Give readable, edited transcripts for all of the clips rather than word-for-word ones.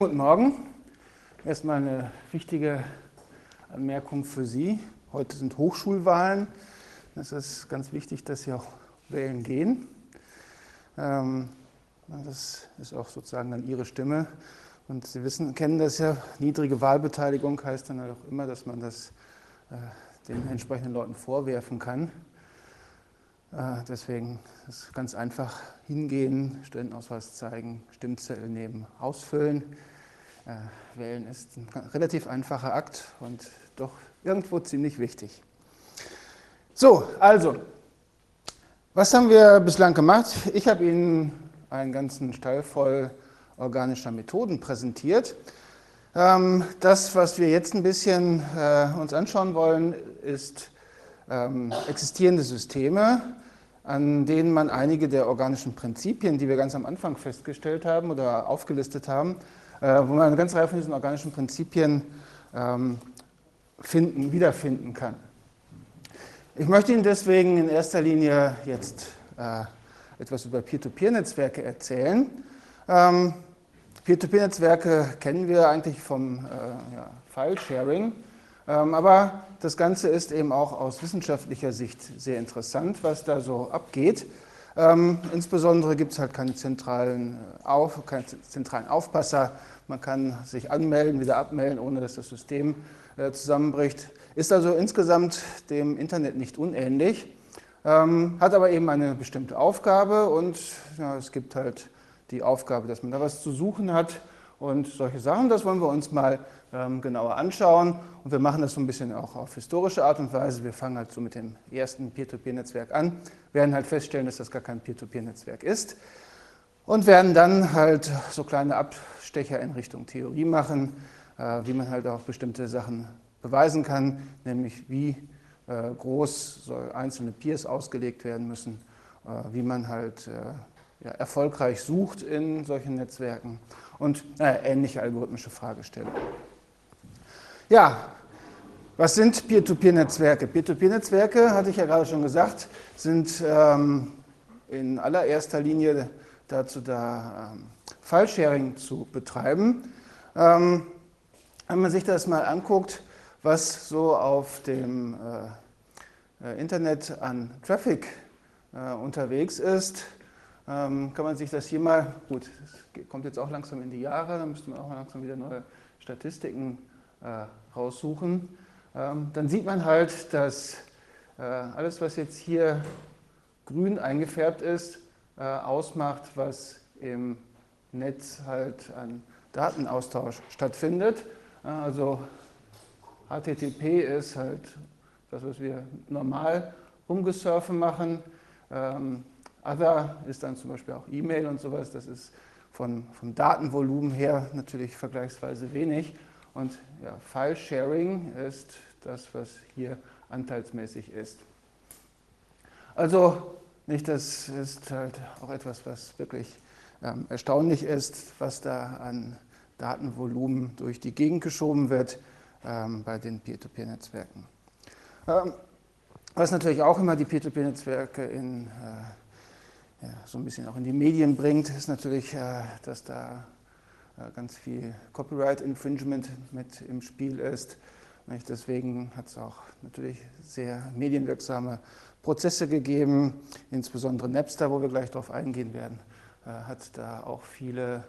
Guten Morgen. Erstmal eine wichtige Anmerkung für Sie. Heute sind Hochschulwahlen. Es ist ganz wichtig, dass Sie auch wählen gehen. Das ist auch sozusagen dann Ihre Stimme. Und Sie kennen das ja, niedrige Wahlbeteiligung heißt dann auch immer, dass man das den entsprechenden Leuten vorwerfen kann. Deswegen ist es ganz einfach: hingehen, Studentenausweis zeigen, Stimmzettel nehmen, ausfüllen. Wählen ist ein relativ einfacher Akt und doch irgendwo ziemlich wichtig. So, also, was haben wir bislang gemacht? Ich habe Ihnen einen ganzen Stall voll organischer Methoden präsentiert. Das, was wir jetzt ein bisschen uns anschauen wollen, ist existierende Systeme, an denen man einige der organischen Prinzipien, die wir ganz am Anfang festgestellt haben oder aufgelistet haben, wo man eine ganze Reihe von diesen organischen Prinzipien wiederfinden kann. Ich möchte Ihnen deswegen in erster Linie jetzt etwas über Peer-to-Peer-Netzwerke erzählen. Peer-to-Peer-Netzwerke kennen wir eigentlich vom File-Sharing, aber das Ganze ist eben auch aus wissenschaftlicher Sicht sehr interessant, was da so abgeht. Insbesondere gibt es halt keine zentralen Aufpasser. Man kann sich anmelden, wieder abmelden, ohne dass das System zusammenbricht. Ist also insgesamt dem Internet nicht unähnlich, hat aber eben eine bestimmte Aufgabe und es gibt halt die Aufgabe, dass man da was zu suchen hat und solche Sachen. Das wollen wir uns mal genauer anschauen und wir machen das so ein bisschen auch auf historische Art und Weise. Wir fangen halt so mit dem ersten Peer-to-Peer-Netzwerk an, werden halt feststellen, dass das gar kein Peer-to-Peer-Netzwerk ist und werden dann halt so kleine Abstecher in Richtung Theorie machen, wie man halt auch bestimmte Sachen beweisen kann, nämlich wie groß so einzelne Peers ausgelegt werden müssen, wie man halt erfolgreich sucht in solchen Netzwerken und ähnliche algorithmische Fragestellungen. Ja, was sind Peer-to-Peer-Netzwerke? Peer-to-Peer-Netzwerke, hatte ich ja gerade schon gesagt, sind in allererster Linie dazu da, File-Sharing zu betreiben. Wenn man sich das mal anguckt, was so auf dem Internet an Traffic unterwegs ist, kann man sich das hier mal, gut, es kommt jetzt auch langsam in die Jahre, da müsste man auch langsam wieder neue Statistiken raussuchen. Dann sieht man halt, dass alles, was jetzt hier grün eingefärbt ist, ausmacht, was im Netz halt an Datenaustausch stattfindet. Also HTTP ist halt das, was wir normal rumgesurfen machen. Other ist dann zum Beispiel auch E-Mail und sowas. Das ist vom Datenvolumen her natürlich vergleichsweise wenig. Und ja, File-Sharing ist das, was hier anteilsmäßig ist. Also das ist halt auch etwas, was wirklich erstaunlich ist, was da an Datenvolumen durch die Gegend geschoben wird bei den Peer-to-Peer-Netzwerken. Was natürlich auch immer die Peer-to-Peer-Netzwerke so ein bisschen auch in die Medien bringt, ist natürlich, dass da ganz viel Copyright-Infringement mit im Spiel ist. Deswegen hat es auch natürlich sehr medienwirksame Prozesse gegeben, insbesondere Napster, wo wir gleich darauf eingehen werden, hat da auch viel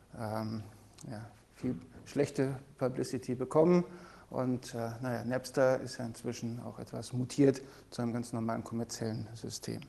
schlechte Publicity bekommen. Und Napster ist ja inzwischen auch etwas mutiert zu einem ganz normalen kommerziellen System.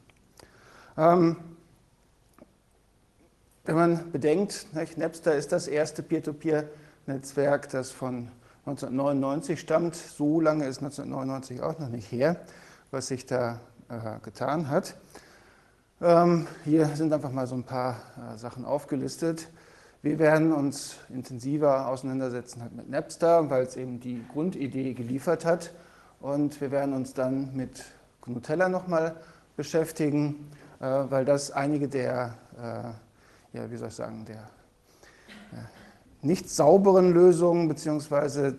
Wenn man bedenkt, Napster ist das erste Peer-to-Peer-Netzwerk, das von 1999 stammt. So lange ist 1999 auch noch nicht her, was sich da getan hat. Hier sind einfach mal so ein paar Sachen aufgelistet. Wir werden uns intensiver auseinandersetzen halt mit Napster, weil es eben die Grundidee geliefert hat. Und wir werden uns dann mit Gnutella nochmal beschäftigen, weil das einige der nicht sauberen Lösungen bzw.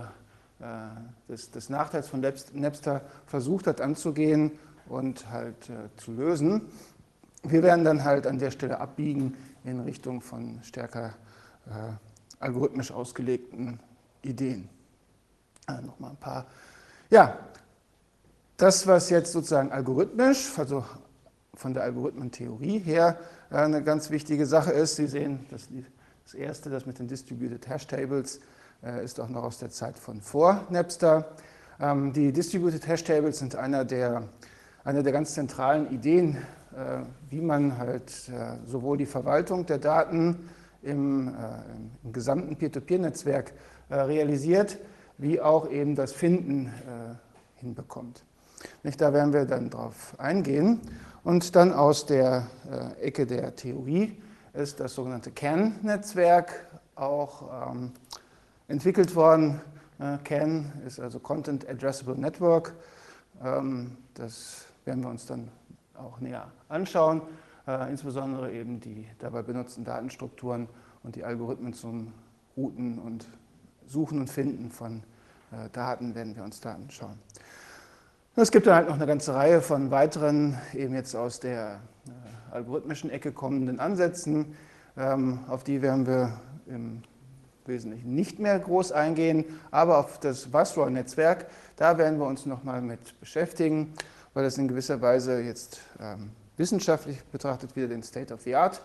des Nachteils von Napster versucht hat anzugehen und halt zu lösen. Wir werden dann halt an der Stelle abbiegen in Richtung von stärker algorithmisch ausgelegten Ideen. Nochmal ein paar. Ja, das, was jetzt sozusagen algorithmisch, also von der Algorithmentheorie her, eine ganz wichtige Sache ist. Sie sehen, das erste, das mit den Distributed Hash Tables, ist auch noch aus der Zeit von vor Napster. Die Distributed Hash Tables sind eine der ganz zentralen Ideen, wie man halt sowohl die Verwaltung der Daten im gesamten Peer-to-Peer-Netzwerk realisiert, wie auch eben das Finden hinbekommt. Da werden wir dann drauf eingehen. Und dann aus der Ecke der Theorie ist das sogenannte CAN-Netzwerk auch entwickelt worden. CAN ist also Content Addressable Network. Das werden wir uns dann auch näher anschauen. Insbesondere eben die dabei benutzten Datenstrukturen und die Algorithmen zum Routen und Suchen und Finden von Daten werden wir uns da anschauen. Es gibt dann halt noch eine ganze Reihe von weiteren, eben jetzt aus der algorithmischen Ecke kommenden Ansätzen, auf die werden wir im Wesentlichen nicht mehr groß eingehen, aber auf das Wasserrohr-Netzwerk, da werden wir uns nochmal mit beschäftigen, weil es in gewisser Weise jetzt wissenschaftlich betrachtet wieder den State of the Art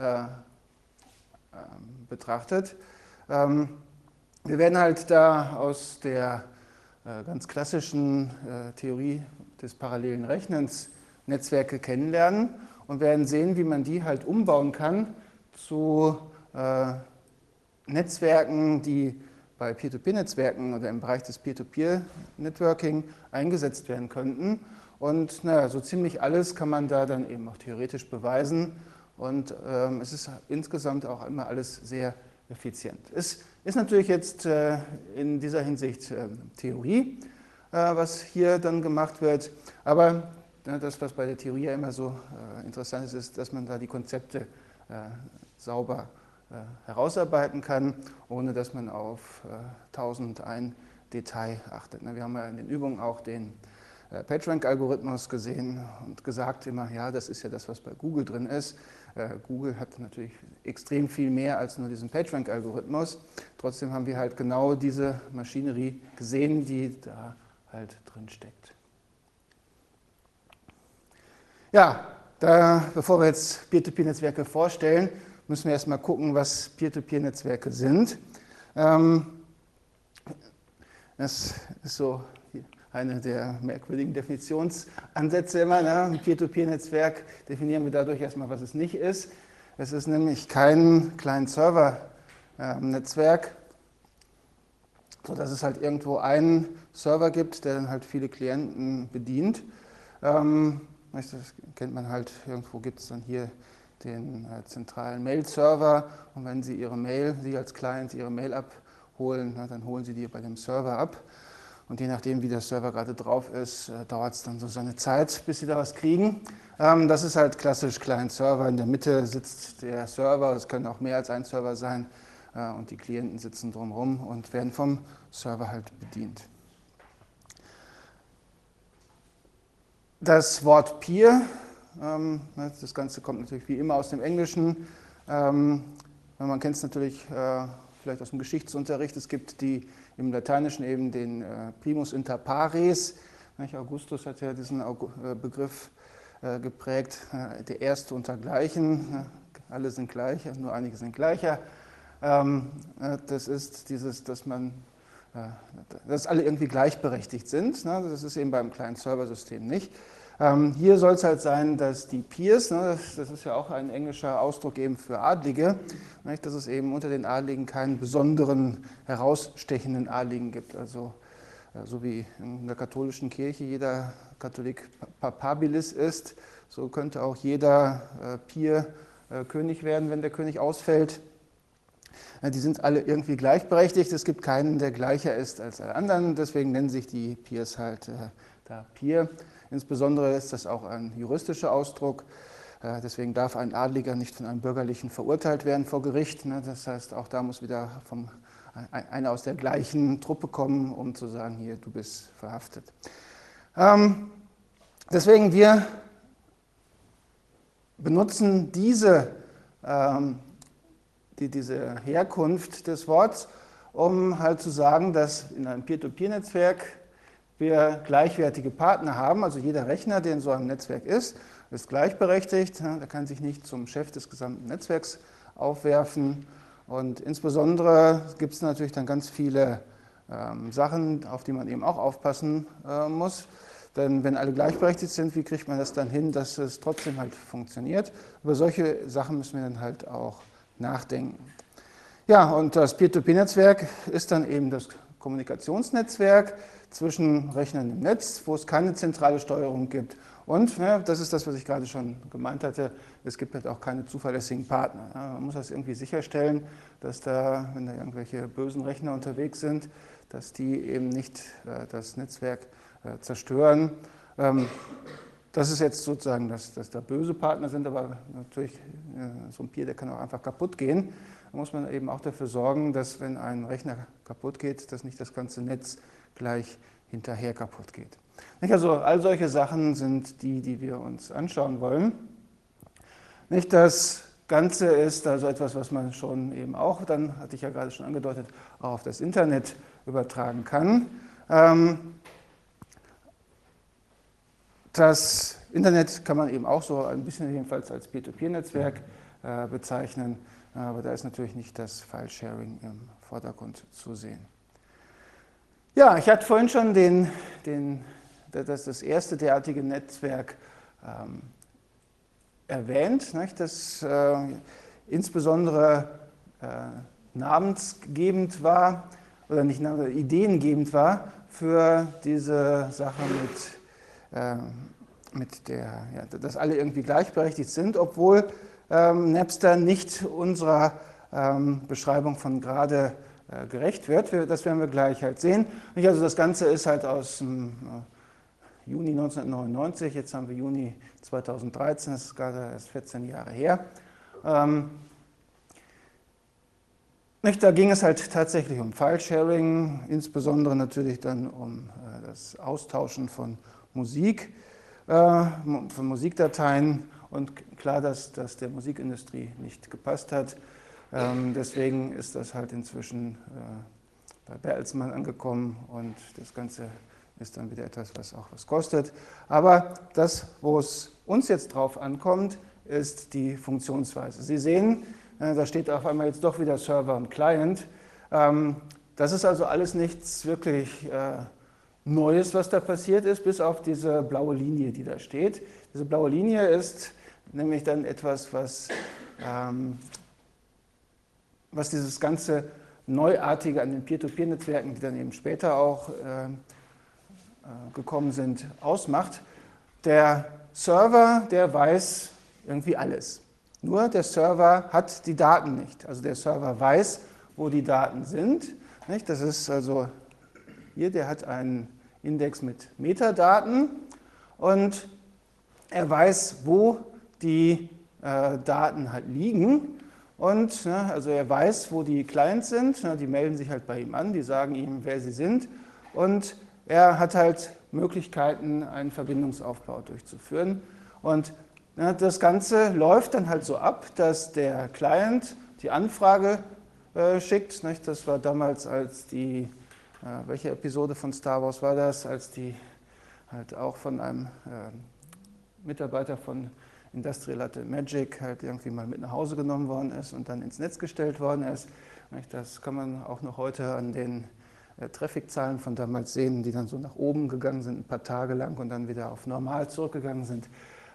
betrachtet. Wir werden halt da aus der ganz klassischen Theorie des parallelen Rechnens Netzwerke kennenlernen und werden sehen, wie man die halt umbauen kann zu Netzwerken, die bei Peer-to-Peer-Netzwerken oder im Bereich des Peer-to-Peer-Networking eingesetzt werden könnten. Und naja, so ziemlich alles kann man da dann eben auch theoretisch beweisen. Und es ist insgesamt auch immer alles sehr effizient. Es ist natürlich jetzt in dieser Hinsicht Theorie, was hier dann gemacht wird. Aber das, was bei der Theorie ja immer so interessant ist, ist, dass man da die Konzepte sauber herausarbeiten kann, ohne dass man auf 1001 Detail achtet. Wir haben ja in den Übungen auch den PageRank-Algorithmus gesehen und gesagt immer, ja, das ist ja das, was bei Google drin ist. Google hat natürlich extrem viel mehr als nur diesen PageRank-Algorithmus. Trotzdem haben wir halt genau diese Maschinerie gesehen, die da halt drin steckt. Ja, bevor wir jetzt Peer-to-Peer-Netzwerke vorstellen, müssen wir erstmal gucken, was Peer-to-Peer-Netzwerke sind. Das ist so eine der merkwürdigen Definitionsansätze immer. Ein Peer-to-Peer-Netzwerk definieren wir dadurch erstmal, was es nicht ist. Es ist nämlich kein Client-Server-Netzwerk, sodass es halt irgendwo einen Server gibt, der dann halt viele Klienten bedient. Das kennt man halt, irgendwo gibt es dann hier den zentralen Mail-Server und wenn Sie Sie als Client Ihre Mail abholen, dann holen Sie die bei dem Server ab. Und je nachdem, wie der Server gerade drauf ist, dauert es dann so seine Zeit, bis Sie da was kriegen. Das ist halt klassisch Client-Server. In der Mitte sitzt der Server, es können auch mehr als ein Server sein, und die Klienten sitzen drumherum und werden vom Server halt bedient. Das Wort Peer, das Ganze kommt natürlich wie immer aus dem Englischen. Man kennt es natürlich vielleicht aus dem Geschichtsunterricht. Es gibt im Lateinischen eben den Primus inter pares. Augustus hat ja diesen Begriff geprägt, der Erste unter Gleichen. Alle sind gleich, nur einige sind gleicher. Das ist dieses, dass alle irgendwie gleichberechtigt sind. Das ist eben beim Client-Server-System nicht. Hier soll es halt sein, dass die Peers, das ist ja auch ein englischer Ausdruck eben für Adlige, dass es eben unter den Adligen keinen besonderen, herausstechenden Adligen gibt. Also so wie in der katholischen Kirche jeder Katholik papabilis ist, so könnte auch jeder Peer König werden, wenn der König ausfällt. Die sind alle irgendwie gleichberechtigt, es gibt keinen, der gleicher ist als alle anderen, deswegen nennen sich die Peers halt da Peer. Insbesondere ist das auch ein juristischer Ausdruck, deswegen darf ein Adliger nicht von einem Bürgerlichen verurteilt werden vor Gericht. Das heißt, auch da muss wieder einer aus der gleichen Truppe kommen, um zu sagen, hier, du bist verhaftet. Deswegen, wir benutzen diese diese Herkunft des Wortes, um halt zu sagen, dass in einem Peer-to-Peer-Netzwerk wir gleichwertige Partner haben. Also jeder Rechner, der in so einem Netzwerk ist gleichberechtigt. Der kann sich nicht zum Chef des gesamten Netzwerks aufwerfen. Und insbesondere gibt es natürlich dann ganz viele Sachen, auf die man eben auch aufpassen muss. Denn wenn alle gleichberechtigt sind, wie kriegt man das dann hin, dass es trotzdem halt funktioniert? Über solche Sachen müssen wir dann halt auch nachdenken. Ja, und das Peer-to-Peer-Netzwerk ist dann eben das Kommunikationsnetzwerk zwischen Rechnern im Netz, wo es keine zentrale Steuerung gibt. Und ja, das ist das, was ich gerade schon gemeint hatte, es gibt halt auch keine zuverlässigen Partner. Ja, man muss das irgendwie sicherstellen, dass da, wenn da irgendwelche bösen Rechner unterwegs sind, dass die eben nicht das Netzwerk zerstören. Das ist jetzt sozusagen, dass da böse Partner sind, aber natürlich so ein Peer, der kann auch einfach kaputt gehen. Da muss man eben auch dafür sorgen, dass wenn ein Rechner kaputt geht, dass nicht das ganze Netz gleich hinterher kaputt geht. Also all solche Sachen sind die wir uns anschauen wollen. Nicht, das Ganze ist also etwas, was man schon eben auch, dann hatte ich ja gerade schon angedeutet, auch auf das Internet übertragen kann. Das Internet kann man eben auch so ein bisschen jedenfalls als Peer-to-Peer-Netzwerk bezeichnen, aber da ist natürlich nicht das File-Sharing im Vordergrund zu sehen. Ja, ich hatte vorhin schon das erste derartige Netzwerk erwähnt, nicht, das insbesondere namensgebend war, oder nicht ideengebend war für diese Sache dass alle irgendwie gleichberechtigt sind, obwohl Napster nicht unserer Beschreibung von gerade gerecht wird. Das werden wir gleich halt sehen. Also das Ganze ist halt aus dem Juni 1999, jetzt haben wir Juni 2013, das ist gerade erst 14 Jahre her. Da ging es halt tatsächlich um File-Sharing, insbesondere natürlich dann um das Austauschen von Musikdateien und klar, dass das der Musikindustrie nicht gepasst hat. Deswegen ist das halt inzwischen bei Bertelsmann angekommen und das Ganze ist dann wieder etwas, was auch was kostet. Aber das, wo es uns jetzt drauf ankommt, ist die Funktionsweise. Sie sehen, da steht auf einmal jetzt doch wieder Server und Client. Das ist also alles nichts wirklich Neues, was da passiert ist, bis auf diese blaue Linie, die da steht. Diese blaue Linie ist nämlich dann etwas, was dieses ganze Neuartige an den Peer-to-Peer-Netzwerken, die dann eben später auch gekommen sind, ausmacht. Der Server, der weiß irgendwie alles. Nur der Server hat die Daten nicht. Also der Server weiß, wo die Daten sind. Das ist also hier, der hat einen Index mit Metadaten und er weiß, wo die Daten halt liegen. Und also er weiß, wo die Clients sind. Die melden sich halt bei ihm an, die sagen ihm, wer sie sind. Und er hat halt Möglichkeiten, einen Verbindungsaufbau durchzuführen. Und das Ganze läuft dann halt so ab, dass der Client die Anfrage schickt. Das war damals, als die, welche Episode von Star Wars war das, als die halt auch von einem Mitarbeiter von Industrial Light and Magic halt irgendwie mal mit nach Hause genommen worden ist und dann ins Netz gestellt worden ist. Das kann man auch noch heute an den Traffic-Zahlen von damals sehen, die dann so nach oben gegangen sind, ein paar Tage lang und dann wieder auf normal zurückgegangen sind.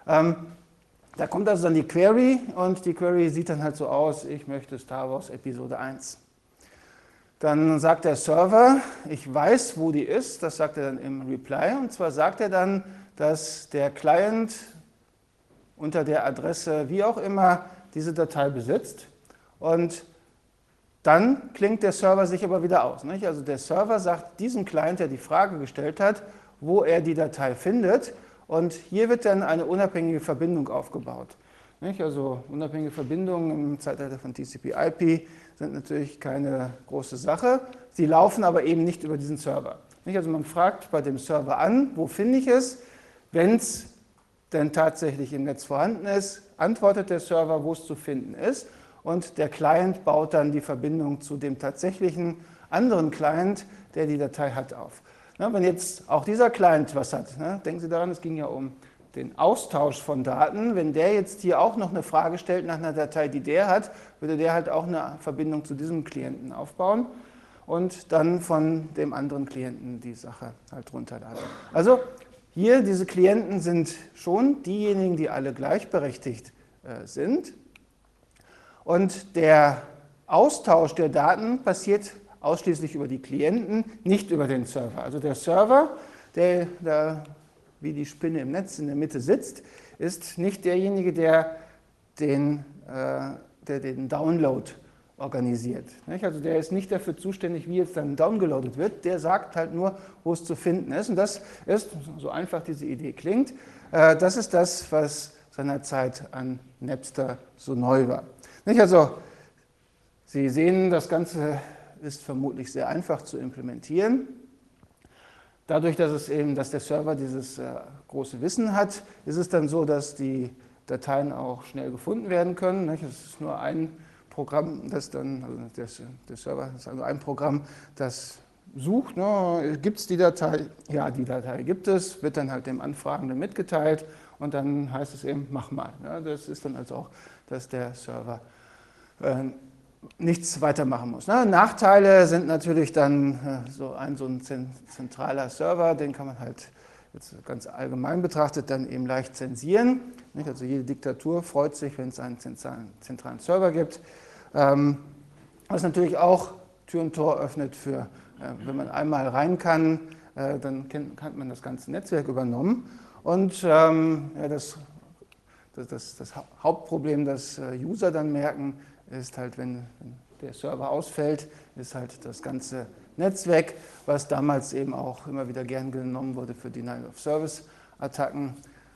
Da kommt also dann die Query und die Query sieht dann halt so aus, ich möchte Star Wars Episode 1. Dann sagt der Server, ich weiß, wo die ist, das sagt er dann im Reply, und zwar sagt er dann, dass der Client unter der Adresse, wie auch immer, diese Datei besitzt und dann klingt der Server sich aber wieder aus. Nicht? Also der Server sagt diesem Client, der die Frage gestellt hat, wo er die Datei findet, und hier wird dann eine unabhängige Verbindung aufgebaut. Nicht? Also unabhängige Verbindungen im Zeitalter von TCP/IP sind natürlich keine große Sache. Sie laufen aber eben nicht über diesen Server. Nicht? Also man fragt bei dem Server an, wo finde ich es? Wenn es denn tatsächlich im Netz vorhanden ist, antwortet der Server, wo es zu finden ist. und der Client baut dann die Verbindung zu dem tatsächlichen anderen Client, der die Datei hat, auf. Na, wenn jetzt auch dieser Client was hat, ne, denken Sie daran, es ging ja um den Austausch von Daten, wenn der jetzt hier auch noch eine Frage stellt nach einer Datei, die der hat, würde der halt auch eine Verbindung zu diesem Klienten aufbauen und dann von dem anderen Klienten die Sache halt runterladen. Also hier, diese Klienten sind schon diejenigen, die alle gleichberechtigt sind. Und der Austausch der Daten passiert ausschließlich über die Klienten, nicht über den Server. Also der Server, der da wie die Spinne im Netz in der Mitte sitzt, ist nicht derjenige, der den Download organisiert. Also der ist nicht dafür zuständig, wie jetzt dann downgeloadet wird, der sagt halt nur, wo es zu finden ist. Und das ist, so einfach diese Idee klingt, das ist das, was seinerzeit an Napster so neu war. Also Sie sehen, das Ganze ist vermutlich sehr einfach zu implementieren. Dadurch, dass der Server dieses große Wissen hat, ist es dann so, dass die Dateien auch schnell gefunden werden können. Es ist nur ein Programm, das dann, also der Server ist also ein Programm, das sucht, gibt es die Datei? Ja, die Datei gibt es, wird dann halt dem Anfragenden mitgeteilt und dann heißt es eben, mach mal. Ja, das ist dann also auch, dass der Server nichts weitermachen muss. Nachteile sind natürlich dann so ein zentraler Server, den kann man halt jetzt ganz allgemein betrachtet dann eben leicht zensieren. Also jede Diktatur freut sich, wenn es einen zentralen Server gibt, was natürlich auch Tür und Tor öffnet für, wenn man einmal rein kann, dann hat man das ganze Netzwerk übernommen. Und das Hauptproblem, das User dann merken, ist halt, wenn der Server ausfällt, ist halt das ganze Netz weg, was damals eben auch immer wieder gern genommen wurde für Denial-of-Service-Attacken.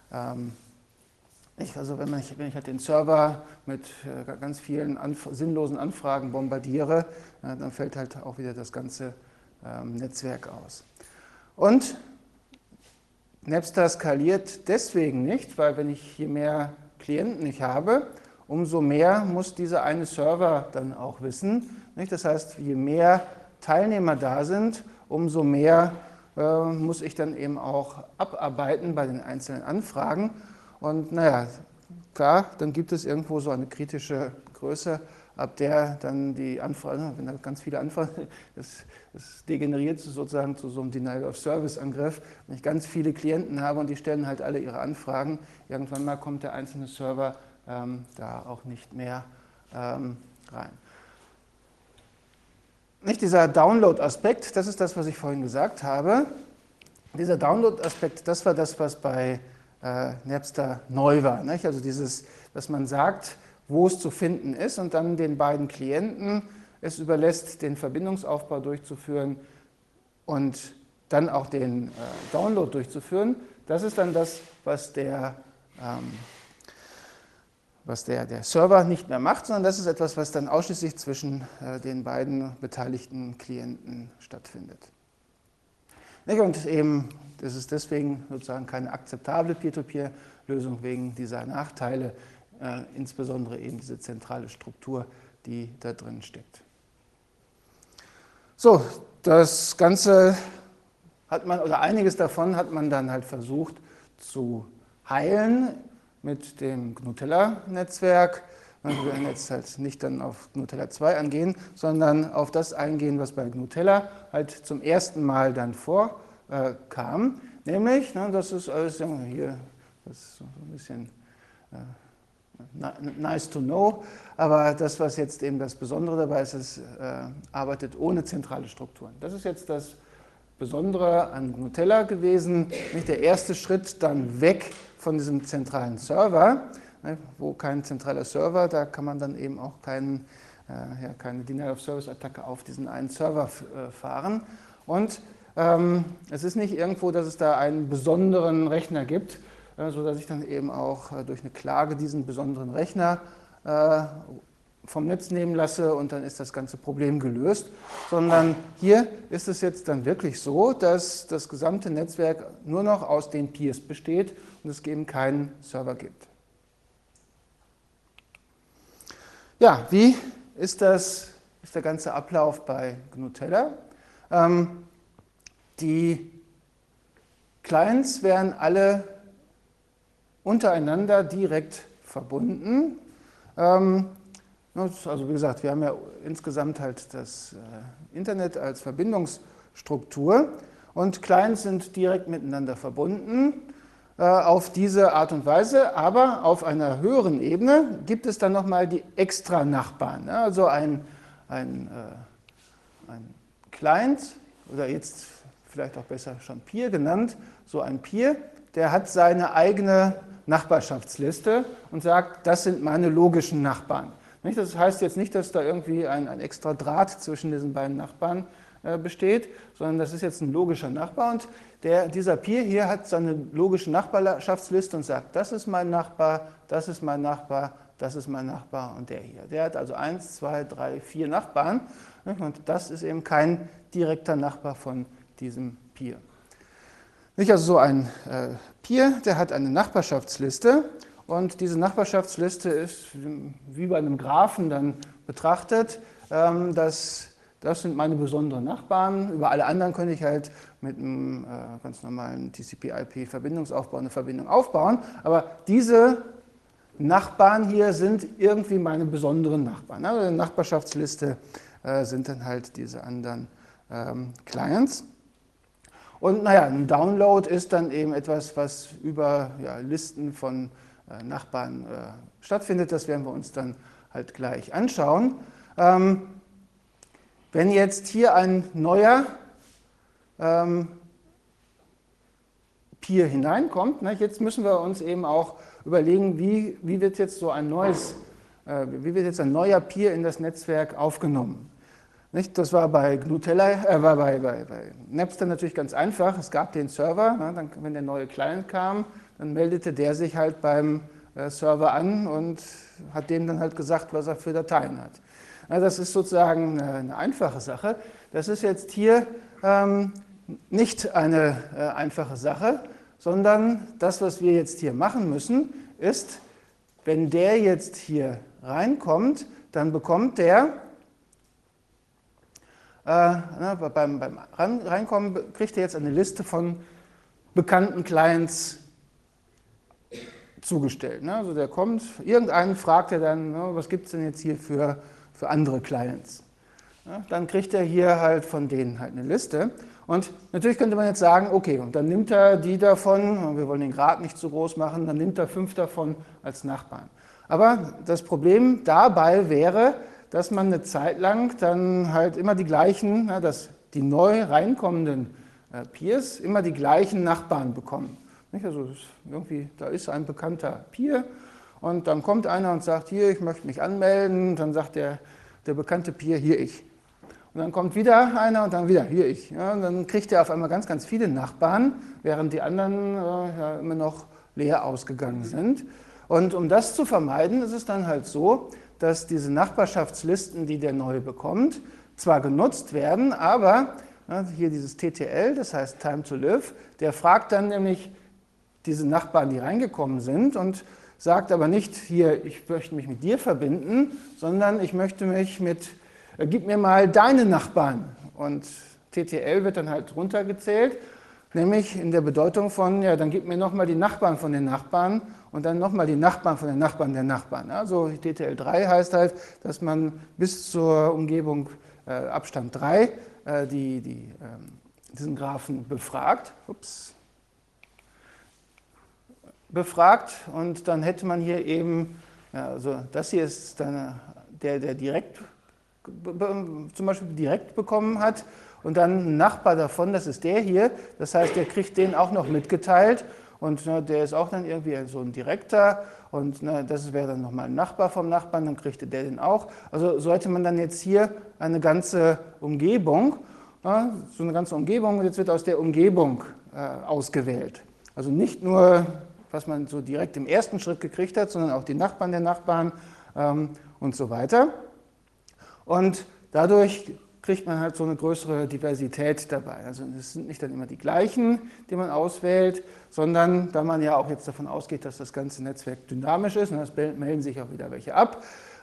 Also wenn ich halt den Server mit ganz vielen sinnlosen Anfragen bombardiere, dann fällt halt auch wieder das ganze Netzwerk aus. Und Napster skaliert deswegen nicht, weil wenn ich je mehr Klienten ich habe, umso mehr muss dieser eine Server dann auch wissen. Das heißt, je mehr Teilnehmer da sind, umso mehr muss ich dann eben auch abarbeiten bei den einzelnen Anfragen. Und naja, klar, dann gibt es irgendwo so eine kritische Größe, ab der dann die Anfragen, wenn da ganz viele Anfragen, das degeneriert sozusagen zu so einem Denial-of-Service-Angriff. Wenn ich ganz viele Klienten habe und die stellen halt alle ihre Anfragen, irgendwann mal kommt der einzelne Server da auch nicht mehr rein. Dieser Download-Aspekt, das ist das, was ich vorhin gesagt habe. Dieser Download-Aspekt, das war das, was bei Napster neu war. Also dieses, dass man sagt, wo es zu finden ist und dann den beiden Klienten es überlässt, den Verbindungsaufbau durchzuführen und dann auch den Download durchzuführen. Das ist dann das, was der Server nicht mehr macht, sondern das ist etwas, was dann ausschließlich zwischen den beiden beteiligten Klienten stattfindet. Und eben, das ist deswegen sozusagen keine akzeptable Peer-to-Peer-Lösung wegen dieser Nachteile, insbesondere eben diese zentrale Struktur, die da drin steckt. So, das Ganze hat man, oder einiges davon hat man dann halt versucht zu heilen mit dem GNU-Tella-Netzwerk. Wir werden jetzt halt nicht dann auf GNU-Tella 2 eingehen, sondern auf das eingehen, was bei GNU-Tella halt zum ersten Mal dann vorkam. Nämlich, das ist alles hier, das ist so ein bisschen nice to know, aber das, was jetzt eben das Besondere dabei ist, es arbeitet ohne zentrale Strukturen. Das ist jetzt das Besondere an GNU-Tella gewesen, nicht der erste Schritt dann weg von diesem zentralen Server, wo kein zentraler Server, da kann man dann eben auch keine Denial-of-Service-Attacke auf diesen einen Server fahren. Und es ist nicht irgendwo, dass es da einen besonderen Rechner gibt, sodass ich dann eben auch durch eine Klage diesen besonderen Rechner vom Netz nehmen lasse und dann ist das ganze Problem gelöst, sondern hier ist es jetzt dann wirklich so, dass das gesamte Netzwerk nur noch aus den Peers besteht und es eben keinen Server gibt. Ja, wie ist der ganze Ablauf bei GNU-Teller? Die Clients werden alle untereinander direkt verbunden. Also wie gesagt, wir haben ja insgesamt halt das Internet als Verbindungsstruktur und Clients sind direkt miteinander verbunden auf diese Art und Weise, aber auf einer höheren Ebene gibt es dann nochmal die Extra-Nachbarn. Also ein Client oder jetzt vielleicht auch besser schon Peer genannt, so ein Peer, der hat seine eigene Nachbarschaftsliste und sagt, das sind meine logischen Nachbarn. Das heißt jetzt nicht, dass da irgendwie ein extra Draht zwischen diesen beiden Nachbarn besteht, sondern das ist jetzt ein logischer Nachbar und dieser Peer hier hat seine logische Nachbarschaftsliste und sagt, das ist mein Nachbar, das ist mein Nachbar, das ist mein Nachbar und der hier. Der hat also 1, 2, 3, 4 Nachbarn und das ist eben kein direkter Nachbar von diesem Peer. Also so ein Peer, der hat eine Nachbarschaftsliste und diese Nachbarschaftsliste ist wie bei einem Graphen dann betrachtet, das sind meine besonderen Nachbarn. Über alle anderen könnte ich halt mit einem ganz normalen TCP/IP-Verbindungsaufbau eine Verbindung aufbauen. Aber diese Nachbarn hier sind irgendwie meine besonderen Nachbarn. Also in der Nachbarschaftsliste sind dann halt diese anderen Clients. Und naja, ein Download ist dann eben etwas, was über Listen von Nachbarn stattfindet. Das werden wir uns dann halt gleich anschauen. Wenn jetzt hier ein neuer Peer hineinkommt, jetzt müssen wir uns eben auch überlegen, wie wird jetzt ein neuer Peer in das Netzwerk aufgenommen. Das war bei GNU-Teller, bei Napster natürlich ganz einfach. Es gab den Server, wenn der neue Client kam, dann meldete der sich halt beim Server an und hat dem dann halt gesagt, was er für Dateien hat. Das ist sozusagen eine einfache Sache. Das ist jetzt hier nicht eine einfache Sache, sondern das, was wir jetzt hier machen müssen, ist, wenn der jetzt hier reinkommt, dann bekommt der, beim Reinkommen kriegt er jetzt eine Liste von bekannten Clients zugestellt. Also der kommt, irgendeinen fragt er dann, was gibt es denn jetzt hier für andere Clients. Dann kriegt er hier halt von denen halt eine Liste. Und natürlich könnte man jetzt sagen, okay, und dann nimmt er die davon, wir wollen den Grad nicht zu groß machen, dann nimmt er 5 davon als Nachbarn. Aber das Problem dabei wäre, dass man eine Zeit lang dann halt immer die gleichen, dass die neu reinkommenden Peers immer die gleichen Nachbarn bekommen. Also irgendwie, da ist ein bekannter Peer und dann kommt einer und sagt, hier, ich möchte mich anmelden, dann sagt der bekannte Peer, hier ich. Und dann kommt wieder einer und dann wieder, hier ich. Ja, und dann kriegt er auf einmal ganz, ganz viele Nachbarn, während die anderen immer noch leer ausgegangen sind. Und um das zu vermeiden, ist es dann halt so, dass diese Nachbarschaftslisten, die der neu bekommt, zwar genutzt werden, aber hier dieses TTL, das heißt Time to Live, der fragt dann nämlich diese Nachbarn, die reingekommen sind und sagt aber nicht, hier, ich möchte mich mit dir verbinden, sondern ich möchte mich gib mir mal deine Nachbarn. Und TTL wird dann halt runtergezählt, nämlich in der Bedeutung von, ja, dann gib mir nochmal die Nachbarn von den Nachbarn und dann nochmal die Nachbarn von den Nachbarn der Nachbarn. Also TTL 3 heißt halt, dass man bis zur Umgebung Abstand 3 diesen Graphen befragt. Befragt und dann hätte man hier eben, also das hier ist dann der direkt, zum Beispiel direkt bekommen hat und dann ein Nachbar davon, das ist der hier, das heißt, der kriegt den auch noch mitgeteilt und der ist auch dann irgendwie so ein Direkter und das wäre dann nochmal ein Nachbar vom Nachbarn, dann kriegte der den auch. Also so hätte man dann jetzt hier eine ganze Umgebung, so eine ganze Umgebung und jetzt wird aus der Umgebung ausgewählt. Also nicht nur was man so direkt im ersten Schritt gekriegt hat, sondern auch die Nachbarn der Nachbarn und so weiter. Und dadurch kriegt man halt so eine größere Diversität dabei. Also es sind nicht dann immer die gleichen, die man auswählt, sondern da man ja auch jetzt davon ausgeht, dass das ganze Netzwerk dynamisch ist, und das melden sich auch wieder welche ab,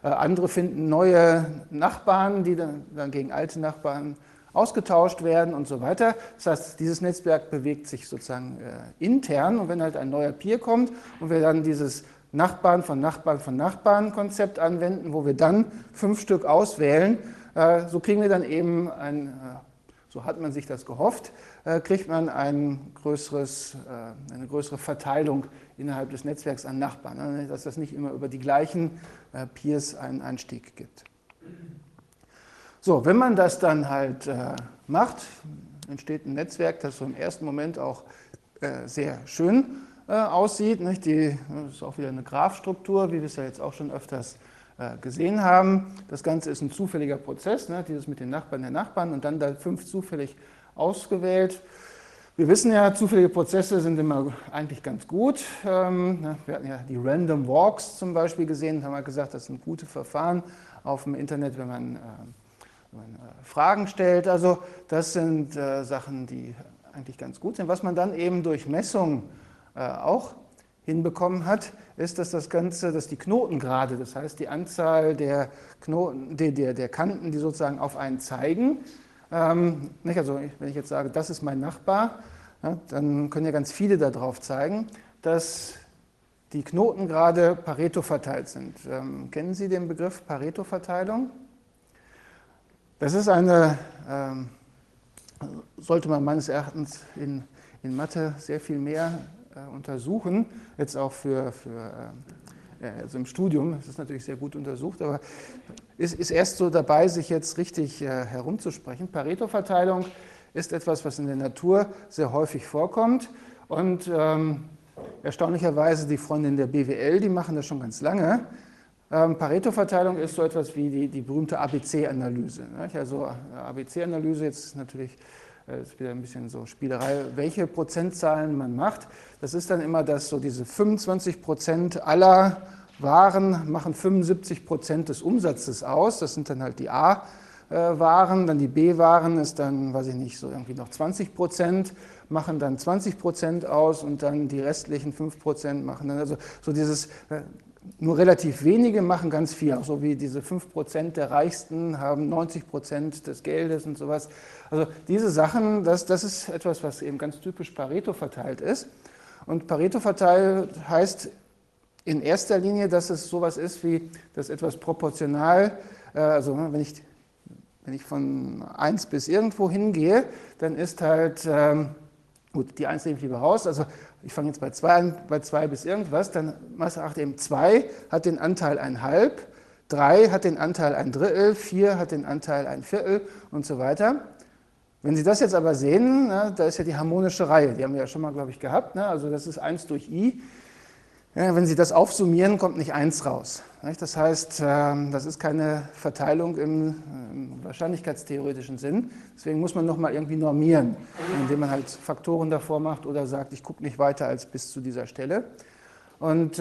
Andere finden neue Nachbarn, die dann gegen alte Nachbarn ausgetauscht werden und so weiter. Das heißt, dieses Netzwerk bewegt sich sozusagen intern und wenn halt ein neuer Peer kommt und wir dann dieses Nachbarn von Nachbarn von Nachbarn Konzept anwenden, wo wir dann 5 Stück auswählen, so kriegen wir dann eben so hat man sich das gehofft, kriegt man eine größere Verteilung innerhalb des Netzwerks an Nachbarn, dass das nicht immer über die gleichen Peers einen Einstieg gibt. So, wenn man das dann halt macht, entsteht ein Netzwerk, das so im ersten Moment auch sehr schön aussieht. Nicht? Das ist auch wieder eine Graphstruktur, wie wir es ja jetzt auch schon öfters gesehen haben. Das Ganze ist ein zufälliger Prozess, ne? Dieses mit den Nachbarn der Nachbarn und dann da 5 zufällig ausgewählt. Wir wissen ja, zufällige Prozesse sind immer eigentlich ganz gut. Wir hatten ja die Random Walks zum Beispiel gesehen und haben halt gesagt, das sind gute Verfahren auf dem Internet, wenn man Fragen stellt. Also das sind Sachen, die eigentlich ganz gut sind. Was man dann eben durch Messungen auch hinbekommen hat, ist, dass die Knotengrade, das heißt die Anzahl der Kanten, die sozusagen auf einen zeigen, also wenn ich jetzt sage, das ist mein Nachbar, ja, dann können ja ganz viele darauf zeigen, dass die Knotengrade Pareto verteilt sind. Kennen Sie den Begriff Pareto-Verteilung? Das ist sollte man meines Erachtens in Mathe sehr viel mehr untersuchen, jetzt auch also im Studium, das ist natürlich sehr gut untersucht, aber ist erst so dabei, sich jetzt richtig herumzusprechen. Pareto-Verteilung ist etwas, was in der Natur sehr häufig vorkommt und erstaunlicherweise die Freundinnen der BWL, die machen das schon ganz lange. Pareto-Verteilung ist so etwas wie die berühmte ABC-Analyse. Also ABC-Analyse jetzt natürlich ist wieder ein bisschen so Spielerei, welche Prozentzahlen man macht. Das ist dann immer, dass so diese 25% aller Waren machen 75% des Umsatzes aus. Das sind dann halt die A-Waren, dann die B-Waren ist dann, weiß ich nicht, so irgendwie noch 20%, machen dann 20% aus und dann die restlichen 5% machen dann, also so dieses, nur relativ wenige machen ganz viel, auch so wie diese 5% der Reichsten haben 90% des Geldes und sowas. Also diese Sachen, das ist etwas, was eben ganz typisch Pareto verteilt ist. Und Pareto verteilt heißt in erster Linie, dass es sowas ist wie, dass etwas proportional, also wenn ich von 1 bis irgendwo hingehe, dann ist halt, gut, die 1 nehme ich lieber raus, also ich fange jetzt bei 2 an, bei 2 bis irgendwas, dann macht eben 2 hat den Anteil 1/2, 3 hat den Anteil 1/3, 4 hat den Anteil 1/4 und so weiter. Wenn Sie das jetzt aber sehen, da ist ja die harmonische Reihe, die haben wir ja schon mal, glaube ich, gehabt, also das ist 1 durch i. Ja, wenn Sie das aufsummieren, kommt nicht 1 raus. Das heißt, das ist keine Verteilung im wahrscheinlichkeitstheoretischen Sinn. Deswegen muss man nochmal irgendwie normieren, indem man halt Faktoren davor macht oder sagt, ich gucke nicht weiter als bis zu dieser Stelle. Und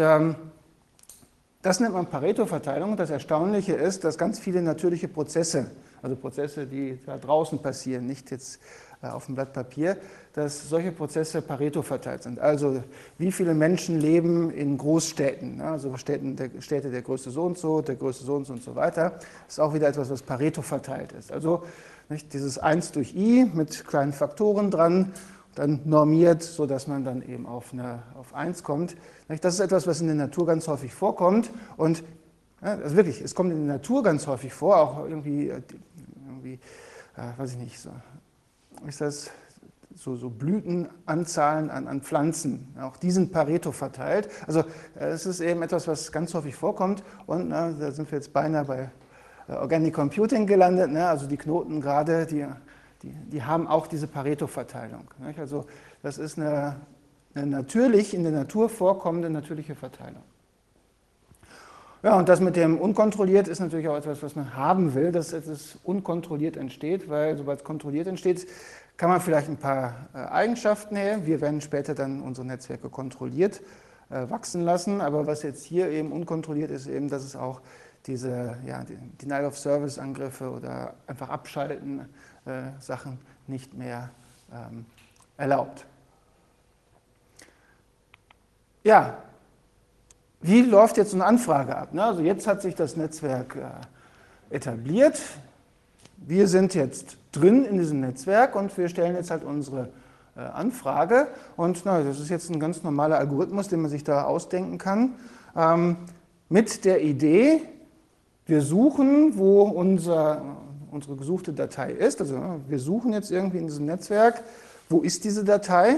das nennt man Pareto-Verteilung. Das Erstaunliche ist, dass ganz viele natürliche Prozesse, also Prozesse, die da draußen passieren, nicht jetzt auf dem Blatt Papier, dass solche Prozesse Pareto verteilt sind. Also wie viele Menschen leben in Großstädten, also Städte der Größe so und so, der Größe so und so weiter, ist auch wieder etwas, was Pareto verteilt ist. Also nicht, dieses 1 durch i mit kleinen Faktoren dran, dann normiert, sodass man dann eben auf 1 kommt. Das ist etwas, was in der Natur ganz häufig vorkommt und also wirklich, es kommt in der Natur ganz häufig vor, auch irgendwie weiß ich nicht, so ist das so Blütenanzahlen an Pflanzen, auch die sind Pareto verteilt. Also es ist eben etwas, was ganz häufig vorkommt und da sind wir jetzt beinahe bei Organic Computing gelandet, also die Knotengrade, die haben auch diese Pareto-Verteilung. Also das ist eine natürlich in der Natur vorkommende natürliche Verteilung. Ja, und das mit dem unkontrolliert ist natürlich auch etwas, was man haben will, dass es unkontrolliert entsteht, weil sobald es kontrolliert entsteht, kann man vielleicht ein paar Eigenschaften her. Wir werden später dann unsere Netzwerke kontrolliert wachsen lassen, aber was jetzt hier eben unkontrolliert ist, eben, dass es auch diese Denial-of-Service-Angriffe oder einfach abschalten Sachen nicht mehr erlaubt. Ja, wie läuft jetzt so eine Anfrage ab? Also jetzt hat sich das Netzwerk etabliert. Wir sind jetzt drin in diesem Netzwerk und wir stellen jetzt halt unsere Anfrage. Und das ist jetzt ein ganz normaler Algorithmus, den man sich da ausdenken kann. Mit der Idee, wir suchen, wo unsere gesuchte Datei ist. Also wir suchen jetzt irgendwie in diesem Netzwerk, wo ist diese Datei?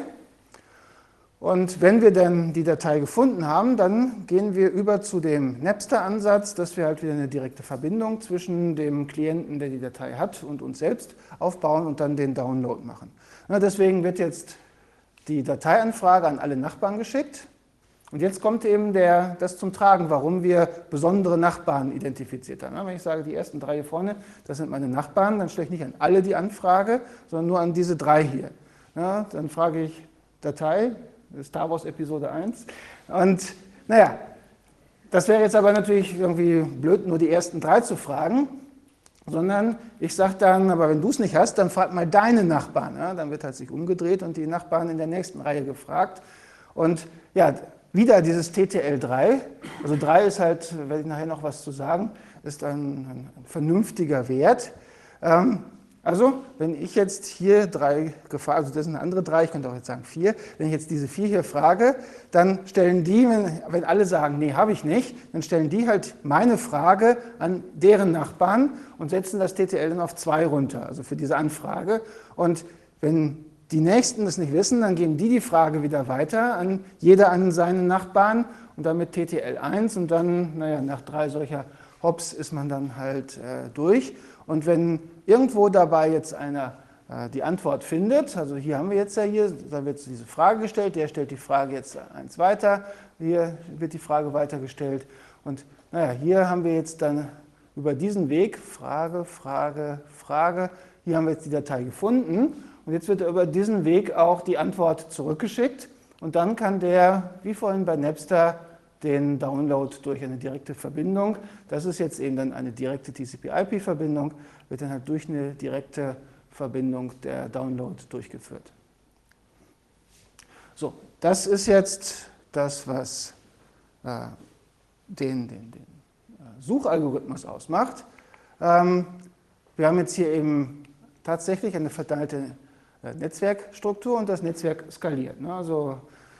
Und wenn wir dann die Datei gefunden haben, dann gehen wir über zu dem Napster-Ansatz, dass wir halt wieder eine direkte Verbindung zwischen dem Klienten, der die Datei hat, und uns selbst aufbauen und dann den Download machen. Deswegen wird jetzt die Dateianfrage an alle Nachbarn geschickt. Und jetzt kommt eben das zum Tragen, warum wir besondere Nachbarn identifiziert haben. Wenn ich sage, die ersten 3 hier vorne, das sind meine Nachbarn, dann stelle ich nicht an alle die Anfrage, sondern nur an diese 3 hier. Dann frage ich Datei, Star Wars Episode 1. Und das wäre jetzt aber natürlich irgendwie blöd, nur die ersten 3 zu fragen, sondern ich sage dann, aber wenn du es nicht hast, dann frag mal deine Nachbarn. Dann wird halt sich umgedreht und die Nachbarn in der nächsten Reihe gefragt. Und ja, wieder dieses TTL3, also 3 ist halt, werde ich nachher noch was zu sagen, ist ein vernünftiger Wert. Also, wenn ich jetzt hier 3 gefragt, also das sind andere 3, ich könnte auch jetzt sagen 4, wenn ich jetzt diese 4 hier frage, dann stellen die, wenn alle sagen, nee, habe ich nicht, dann stellen die halt meine Frage an deren Nachbarn und setzen das TTL dann auf 2 runter, also für diese Anfrage. Und wenn die Nächsten das nicht wissen, dann geben die Frage wieder weiter, jeder an seinen Nachbarn und dann mit TTL 1 und dann, nach 3 solcher Hops ist man dann halt durch. Und wenn irgendwo dabei jetzt einer die Antwort findet, also hier haben wir jetzt da wird diese Frage gestellt, der stellt die Frage jetzt 1 weiter, hier wird die Frage weitergestellt und hier haben wir jetzt dann über diesen Weg Frage, Frage, Frage, hier haben wir jetzt die Datei gefunden und jetzt wird über diesen Weg auch die Antwort zurückgeschickt und dann kann der, wie vorhin bei Napster, den Download durch eine direkte Verbindung. Das ist jetzt eben dann eine direkte TCP/IP-Verbindung, wird dann halt durch eine direkte Verbindung der Download durchgeführt. So, das ist jetzt das, was den Suchalgorithmus ausmacht. Wir haben jetzt hier eben tatsächlich eine verteilte Netzwerkstruktur und das Netzwerk skaliert. Also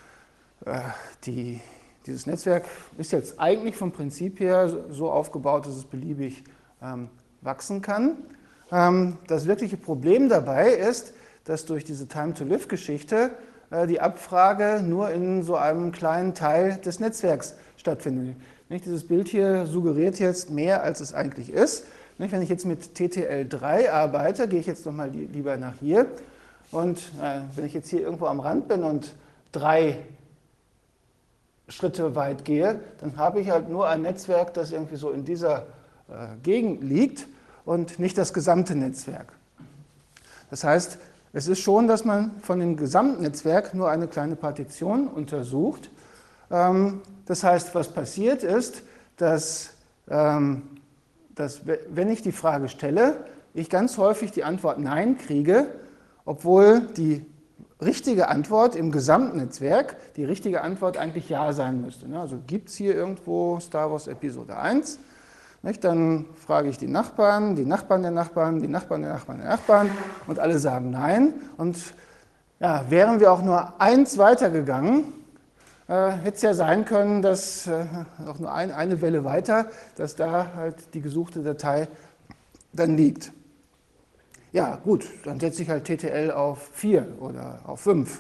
dieses Netzwerk ist jetzt eigentlich vom Prinzip her so aufgebaut, dass es beliebig wachsen kann. Das wirkliche Problem dabei ist, dass durch diese Time-to-Live-Geschichte die Abfrage nur in so einem kleinen Teil des Netzwerks stattfindet. Dieses Bild hier suggeriert jetzt mehr, als es eigentlich ist. Wenn ich jetzt mit TTL3 arbeite, gehe ich jetzt nochmal lieber nach hier. Und wenn ich jetzt hier irgendwo am Rand bin und 3 Schritte weit gehe, dann habe ich halt nur ein Netzwerk, das irgendwie so in dieser Gegend liegt und nicht das gesamte Netzwerk. Das heißt, es ist schon, dass man von dem Gesamtnetzwerk nur eine kleine Partition untersucht. Das heißt, was passiert ist, dass wenn ich die Frage stelle, ich ganz häufig die Antwort Nein kriege, obwohl die richtige Antwort im Gesamtnetzwerk, die richtige Antwort eigentlich Ja sein müsste. Also gibt es hier irgendwo Star Wars Episode 1, dann frage ich die Nachbarn der Nachbarn, die Nachbarn der Nachbarn der Nachbarn und alle sagen Nein. Und ja, wären wir auch nur 1 weitergegangen, hätte es ja sein können, dass auch nur eine Welle weiter, dass da halt die gesuchte Datei dann liegt. Ja, gut, dann setze ich halt TTL auf 4 oder auf 5.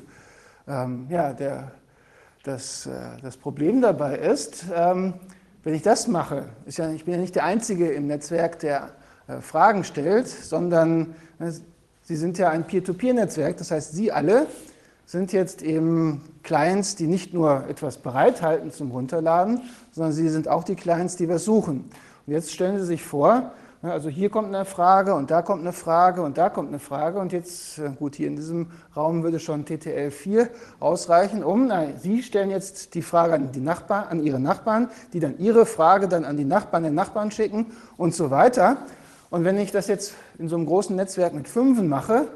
Das Problem dabei ist, wenn ich das mache, ich bin ja nicht der Einzige im Netzwerk, der Fragen stellt, sondern Sie sind ja ein Peer-to-Peer-Netzwerk, das heißt, Sie alle sind jetzt eben Clients, die nicht nur etwas bereithalten zum Runterladen, sondern Sie sind auch die Clients, die was suchen. Und jetzt stellen Sie sich vor, also hier kommt eine Frage und da kommt eine Frage und da kommt eine Frage und jetzt, gut, hier in diesem Raum würde schon TTL 4 ausreichen, Sie stellen jetzt die Frage an Ihre Nachbarn, die dann Ihre Frage dann an die Nachbarn der Nachbarn schicken und so weiter. Und wenn ich das jetzt in so einem großen Netzwerk mit 5 mache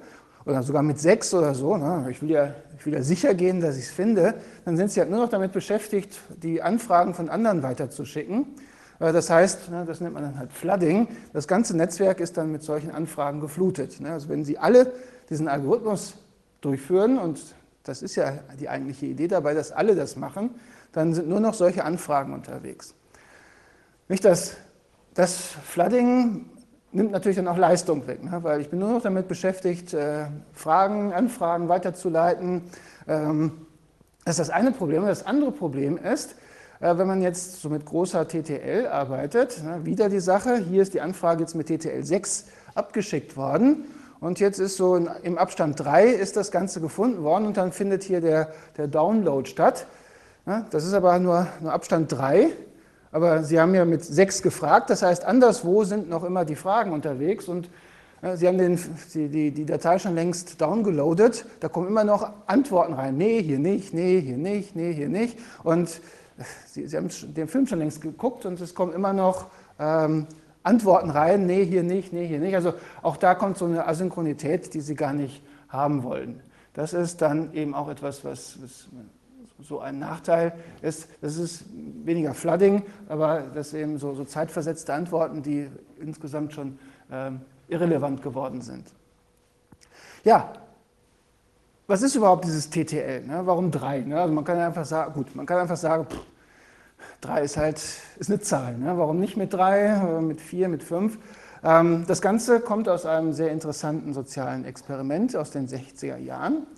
oder sogar mit 6 oder so, ne? Ich will ja sicher gehen, dass ich es finde, dann sind sie halt nur noch damit beschäftigt, die Anfragen von anderen weiterzuschicken. Das heißt, ne, das nennt man dann halt Flooding, das ganze Netzwerk ist dann mit solchen Anfragen geflutet. Ne? Also wenn Sie alle diesen Algorithmus durchführen, und das ist ja die eigentliche Idee dabei, dass alle das machen, dann sind nur noch solche Anfragen unterwegs. Nicht das Flooding nimmt natürlich dann auch Leistung weg, ne? Weil ich bin nur noch damit beschäftigt, Anfragen weiterzuleiten. Das ist das eine Problem. Das andere Problem ist, wenn man jetzt so mit großer TTL arbeitet, ne, wieder die Sache, hier ist die Anfrage jetzt mit TTL 6 abgeschickt worden und jetzt ist so im Abstand 3 ist das Ganze gefunden worden und dann findet hier der Download statt. Ja, das ist aber nur Abstand 3. Aber Sie haben ja mit 6 gefragt, das heißt, anderswo sind noch immer die Fragen unterwegs und Sie haben die Datei schon längst downgeloadet, da kommen immer noch Antworten rein. Nee, hier nicht, nee, hier nicht, nee, hier nicht. Und Sie haben den Film schon längst geguckt und es kommen immer noch Antworten rein, nee, hier nicht, nee, hier nicht. Also auch da kommt so eine Asynchronität, die Sie gar nicht haben wollen. Das ist dann eben auch etwas, was so ein Nachteil ist. Das ist weniger Flooding, aber das eben so zeitversetzte Antworten, die insgesamt schon irrelevant geworden sind. Ja, was ist überhaupt dieses TTL? Ne? Warum 3? Ne? Also man kann einfach sagen, 3 ist eine Zahl. Ne? Warum nicht mit 3, mit 4, mit 5? Das Ganze kommt aus einem sehr interessanten sozialen Experiment aus den 60er Jahren.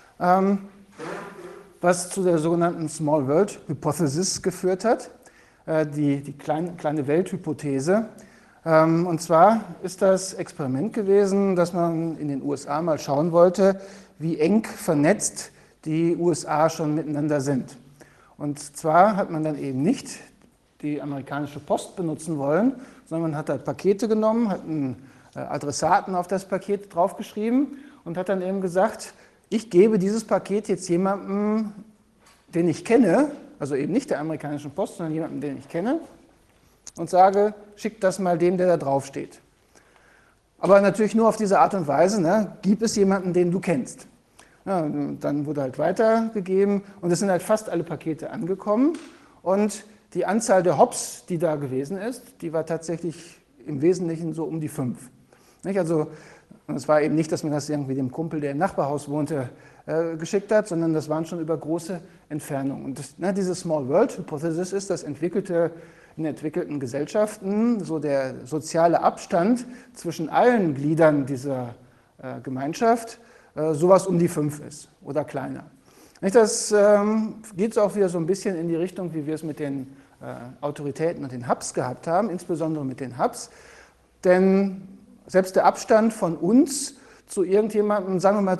Was zu der sogenannten Small World Hypothesis geführt hat, die kleine Welthypothese. Und zwar ist das Experiment gewesen, dass man in den USA mal schauen wollte, wie eng vernetzt die USA schon miteinander sind. Und zwar hat man dann eben nicht die amerikanische Post benutzen wollen, sondern man hat halt Pakete genommen, hat einen Adressaten auf das Paket draufgeschrieben und hat dann eben gesagt, ich gebe dieses Paket jetzt jemandem, den ich kenne, also eben nicht der amerikanischen Post, sondern jemandem, den ich kenne, und sage, schick das mal dem, der da drauf steht. Aber natürlich nur auf diese Art und Weise, ne? Gib es jemandem, den du kennst. Ja, dann wurde halt weitergegeben und es sind halt fast alle Pakete angekommen und die Anzahl der Hops, die da gewesen ist, die war tatsächlich im Wesentlichen so um die 5. Nicht? Also es war eben nicht, dass man das irgendwie dem Kumpel, der im Nachbarhaus wohnte, geschickt hat, sondern das waren schon über große Entfernungen. Und diese Small World Hypothesis ist das in entwickelten Gesellschaften, so der soziale Abstand zwischen allen Gliedern dieser Gemeinschaft sowas um die 5 ist oder kleiner. Das geht auch wieder so ein bisschen in die Richtung, wie wir es mit den Autoritäten und den Hubs gehabt haben, insbesondere mit den Hubs. Denn selbst der Abstand von uns zu irgendjemandem, sagen wir mal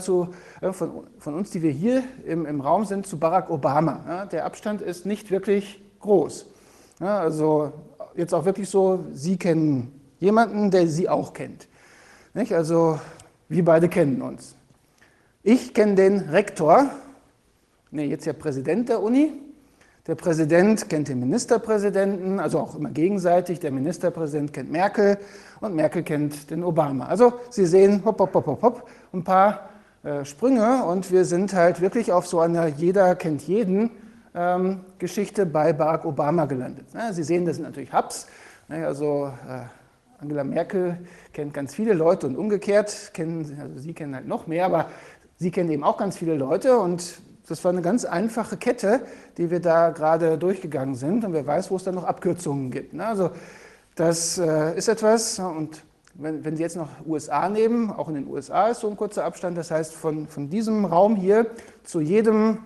von uns, die wir hier im Raum sind, zu Barack Obama, ja, der Abstand ist nicht wirklich groß. Ja, also jetzt auch wirklich so, Sie kennen jemanden, der Sie auch kennt. Nicht? Also wir beide kennen uns. Ich kenne den Rektor, jetzt ja Präsident der Uni. Der Präsident kennt den Ministerpräsidenten, also auch immer gegenseitig. Der Ministerpräsident kennt Merkel und Merkel kennt den Obama. Also Sie sehen, hopp, hopp, hopp, hopp, hopp, ein paar Sprünge und wir sind halt wirklich auf so einer Jeder kennt jeden Geschichte bei Barack Obama gelandet. Sie sehen, das sind natürlich Hubs. Also Angela Merkel kennt ganz viele Leute und umgekehrt, also Sie kennen halt noch mehr, aber Sie kennen eben auch ganz viele Leute und das war eine ganz einfache Kette, die wir da gerade durchgegangen sind und wer weiß, wo es dann noch Abkürzungen gibt. Also das ist etwas und wenn Sie jetzt noch USA nehmen, auch in den USA ist so ein kurzer Abstand, das heißt von diesem Raum hier zu jedem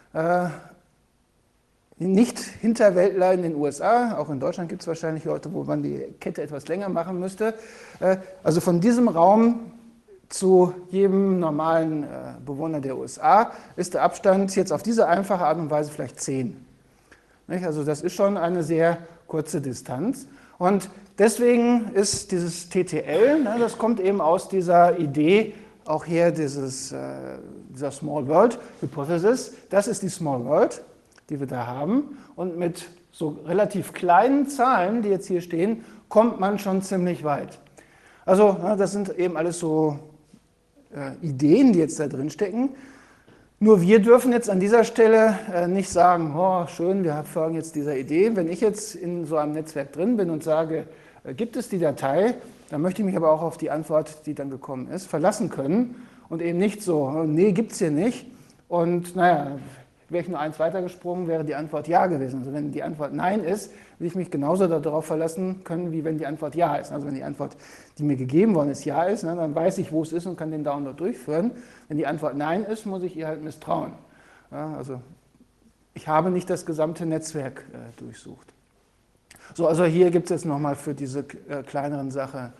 Nicht-Hinterwäldler in den USA, auch in Deutschland gibt es wahrscheinlich Leute, wo man die Kette etwas länger machen müsste, also von diesem Raum zu jedem normalen Bewohner der USA ist der Abstand jetzt auf diese einfache Art und Weise vielleicht 10. Also das ist schon eine sehr kurze Distanz. Und deswegen ist dieses TTL, das kommt eben aus dieser Idee, auch hier dieser Small World Hypothesis. Das ist die Small World, die wir da haben. Und mit so relativ kleinen Zahlen, die jetzt hier stehen, kommt man schon ziemlich weit. Also das sind eben alles so Ideen, die jetzt da drin stecken. Nur wir dürfen jetzt an dieser Stelle nicht sagen, oh, schön, wir folgen jetzt dieser Idee. Wenn ich jetzt in so einem Netzwerk drin bin und sage, gibt es die Datei, dann möchte ich mich aber auch auf die Antwort, die dann gekommen ist, verlassen können und eben nicht so, nee, gibt es hier nicht. Und naja, wäre ich nur eins weitergesprungen, wäre die Antwort ja gewesen. Also wenn die Antwort nein ist, will ich mich genauso darauf verlassen können, wie wenn die Antwort ja ist. Also wenn die Antwort, die mir gegeben worden ist, ja ist, dann weiß ich, wo es ist und kann den Download durchführen. Wenn die Antwort nein ist, muss ich ihr halt misstrauen. Ja, also ich habe nicht das gesamte Netzwerk durchsucht. So, also hier gibt es jetzt nochmal für diese kleineren Sachen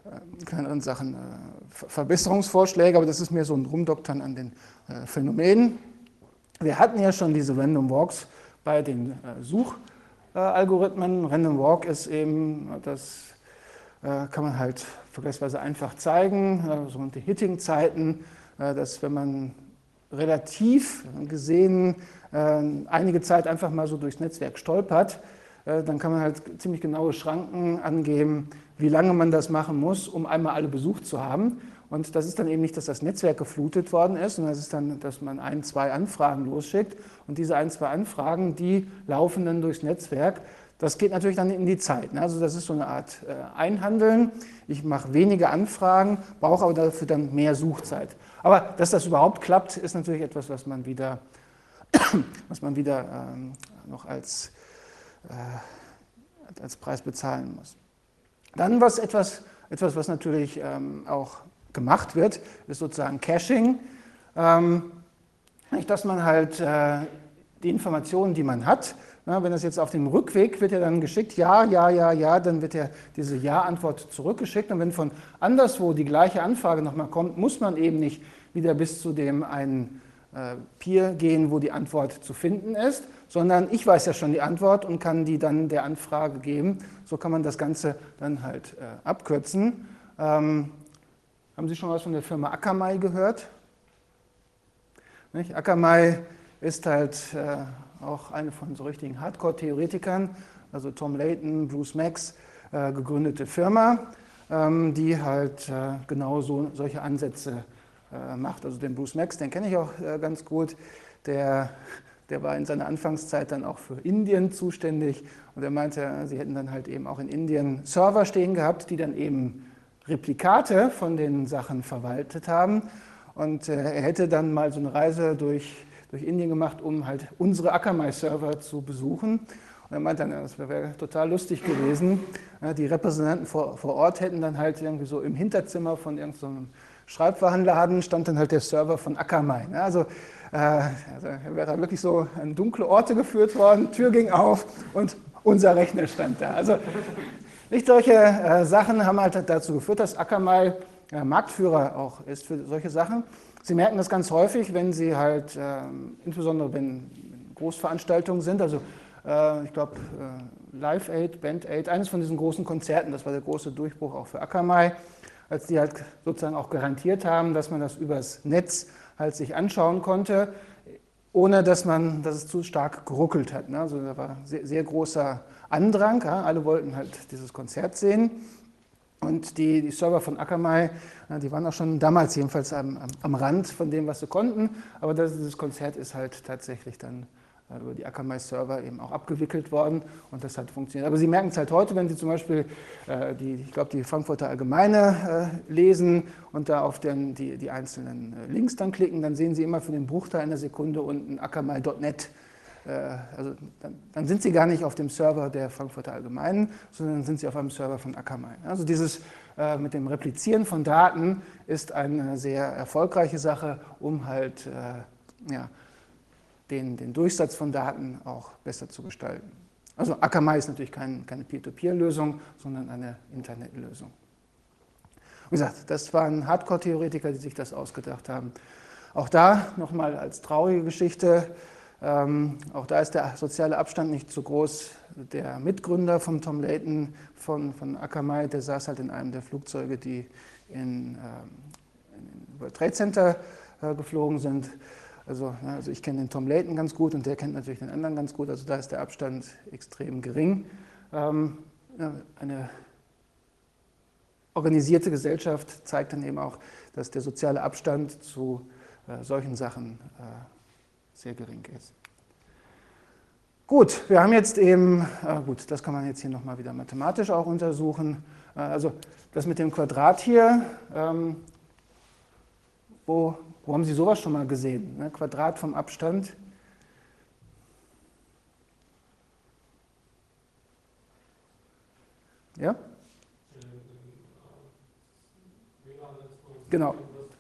Verbesserungsvorschläge, aber das ist mehr so ein Rumdoktern an den Phänomenen. Wir hatten ja schon diese Random Walks bei den Suchalgorithmen. Random Walk ist eben, das kann man halt vergleichsweise einfach zeigen, sogenannte Hitting-Zeiten, dass wenn man relativ gesehen einige Zeit einfach mal so durchs Netzwerk stolpert, dann kann man halt ziemlich genaue Schranken angeben, wie lange man das machen muss, um einmal alle besucht zu haben. Und das ist dann eben nicht, dass das Netzwerk geflutet worden ist, sondern es ist dann, dass man 1, 2 Anfragen losschickt. Und diese 1, 2 Anfragen, die laufen dann durchs Netzwerk. Das geht natürlich dann in die Zeit. Also das ist so eine Art Einhandeln. Ich mache weniger Anfragen, brauche aber dafür dann mehr Suchzeit. Aber dass das überhaupt klappt, ist natürlich etwas, was man wieder noch als Preis bezahlen muss. Dann etwas, was natürlich auch gemacht wird, ist sozusagen Caching. Dass man halt die Informationen, die man hat, wenn das jetzt auf dem Rückweg wird ja dann geschickt, ja, dann wird ja diese Ja-Antwort zurückgeschickt. Und wenn von anderswo die gleiche Anfrage nochmal kommt, muss man eben nicht wieder bis zu dem einen Peer gehen, wo die Antwort zu finden ist, sondern ich weiß ja schon die Antwort und kann die dann der Anfrage geben. So kann man das Ganze dann halt abkürzen. Haben Sie schon was von der Firma Akamai gehört? Nicht? Akamai ist halt auch eine von so richtigen Hardcore-Theoretikern, also Tom Layton, Bruce Max, gegründete Firma, die halt genau solche Ansätze macht. Also den Bruce Max, den kenne ich auch ganz gut, der war in seiner Anfangszeit dann auch für Indien zuständig und er meinte, sie hätten dann halt eben auch in Indien Server stehen gehabt, die dann eben Replikate von den Sachen verwaltet haben und er hätte dann mal so eine Reise durch Indien gemacht, um halt unsere Akamai-Server zu besuchen. Und er meinte dann, das wäre total lustig gewesen. Die Repräsentanten vor Ort hätten dann halt irgendwie so im Hinterzimmer von irgendeinem Schreibwarenladen stand dann halt der Server von Akamai. Also er wäre wirklich so an dunkle Orte geführt worden, Tür ging auf und unser Rechner stand da. Also nicht solche Sachen haben halt dazu geführt, dass Akamai Marktführer auch ist für solche Sachen. Sie merken das ganz häufig, wenn Sie halt, insbesondere wenn Großveranstaltungen sind, also ich glaube Live Aid, Band Aid, eines von diesen großen Konzerten, das war der große Durchbruch auch für Akamai, als die halt sozusagen auch garantiert haben, dass man das übers Netz halt sich anschauen konnte, ohne dass es zu stark geruckelt hat. Also da war sehr, sehr großer Andrang, alle wollten halt dieses Konzert sehen. Und die Server von Akamai, die waren auch schon damals jedenfalls am Rand von dem, was sie konnten. Aber dieses Konzert ist halt tatsächlich dann über die Akamai-Server eben auch abgewickelt worden und das hat funktioniert. Aber Sie merken es halt heute, wenn Sie zum Beispiel die Frankfurter Allgemeine lesen und da auf die einzelnen Links dann klicken, dann sehen Sie immer für den Bruchteil einer Sekunde unten akamai.net. Also dann sind Sie gar nicht auf dem Server der Frankfurter Allgemeinen, sondern dann sind Sie auf einem Server von Akamai. Also dieses mit dem Replizieren von Daten ist eine sehr erfolgreiche Sache, um halt den Durchsatz von Daten auch besser zu gestalten. Also Akamai ist natürlich keine Peer-to-Peer-Lösung, sondern eine Internetlösung. Wie gesagt, das waren Hardcore-Theoretiker, die sich das ausgedacht haben. Auch da nochmal als traurige Geschichte, auch da ist der soziale Abstand nicht so groß. Der Mitgründer von Tom Layton von Akamai, der saß halt in einem der Flugzeuge, die in World Trade Center geflogen sind. Also ich kenne den Tom Layton ganz gut und der kennt natürlich den anderen ganz gut. Also da ist der Abstand extrem gering. Eine organisierte Gesellschaft zeigt dann eben auch, dass der soziale Abstand zu solchen Sachen sehr gering ist. Gut, wir haben jetzt eben, gut, das kann man jetzt hier nochmal wieder mathematisch auch untersuchen. Also das mit dem Quadrat hier, wo haben Sie sowas schon mal gesehen? Ne? Quadrat vom Abstand. Ja? Genau.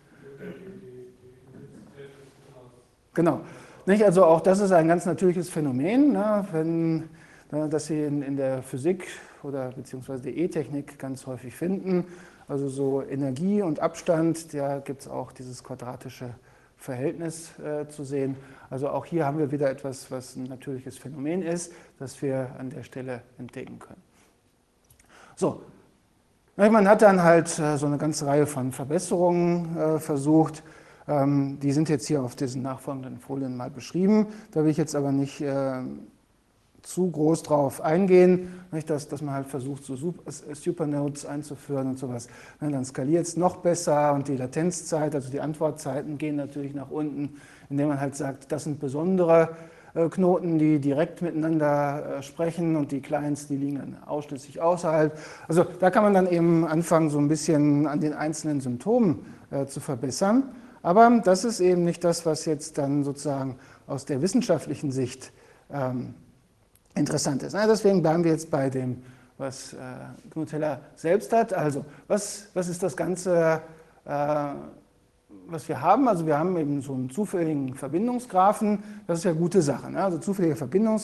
Genau. Nicht? Also auch das ist ein ganz natürliches Phänomen, ne? Wenn, das Sie in der Physik oder beziehungsweise der E-Technik ganz häufig finden. Also so Energie und Abstand, da gibt es auch dieses quadratische Verhältnis zu sehen. Also auch hier haben wir wieder etwas, was ein natürliches Phänomen ist, das wir an der Stelle entdecken können. So, man hat dann halt so eine ganze Reihe von Verbesserungen versucht. Die sind jetzt hier auf diesen nachfolgenden Folien mal beschrieben. Da will ich jetzt aber nicht zu groß drauf eingehen, nicht, dass man halt versucht, so Supernodes einzuführen und sowas. Dann skaliert es noch besser und die Latenzzeit, also die Antwortzeiten gehen natürlich nach unten, indem man halt sagt, das sind besondere Knoten, die direkt miteinander sprechen und die Clients, die liegen dann ausschließlich außerhalb. Also da kann man dann eben anfangen, so ein bisschen an den einzelnen Symptomen zu verbessern. Aber das ist eben nicht das, was jetzt dann sozusagen aus der wissenschaftlichen Sicht interessant ist. Deswegen bleiben wir jetzt bei dem, was Knut-Heller selbst hat. Also was ist das Ganze, was wir haben? Also wir haben eben so einen zufälligen Verbindungsgraphen. Das ist ja eine gute Sache. Ne? Also zufällige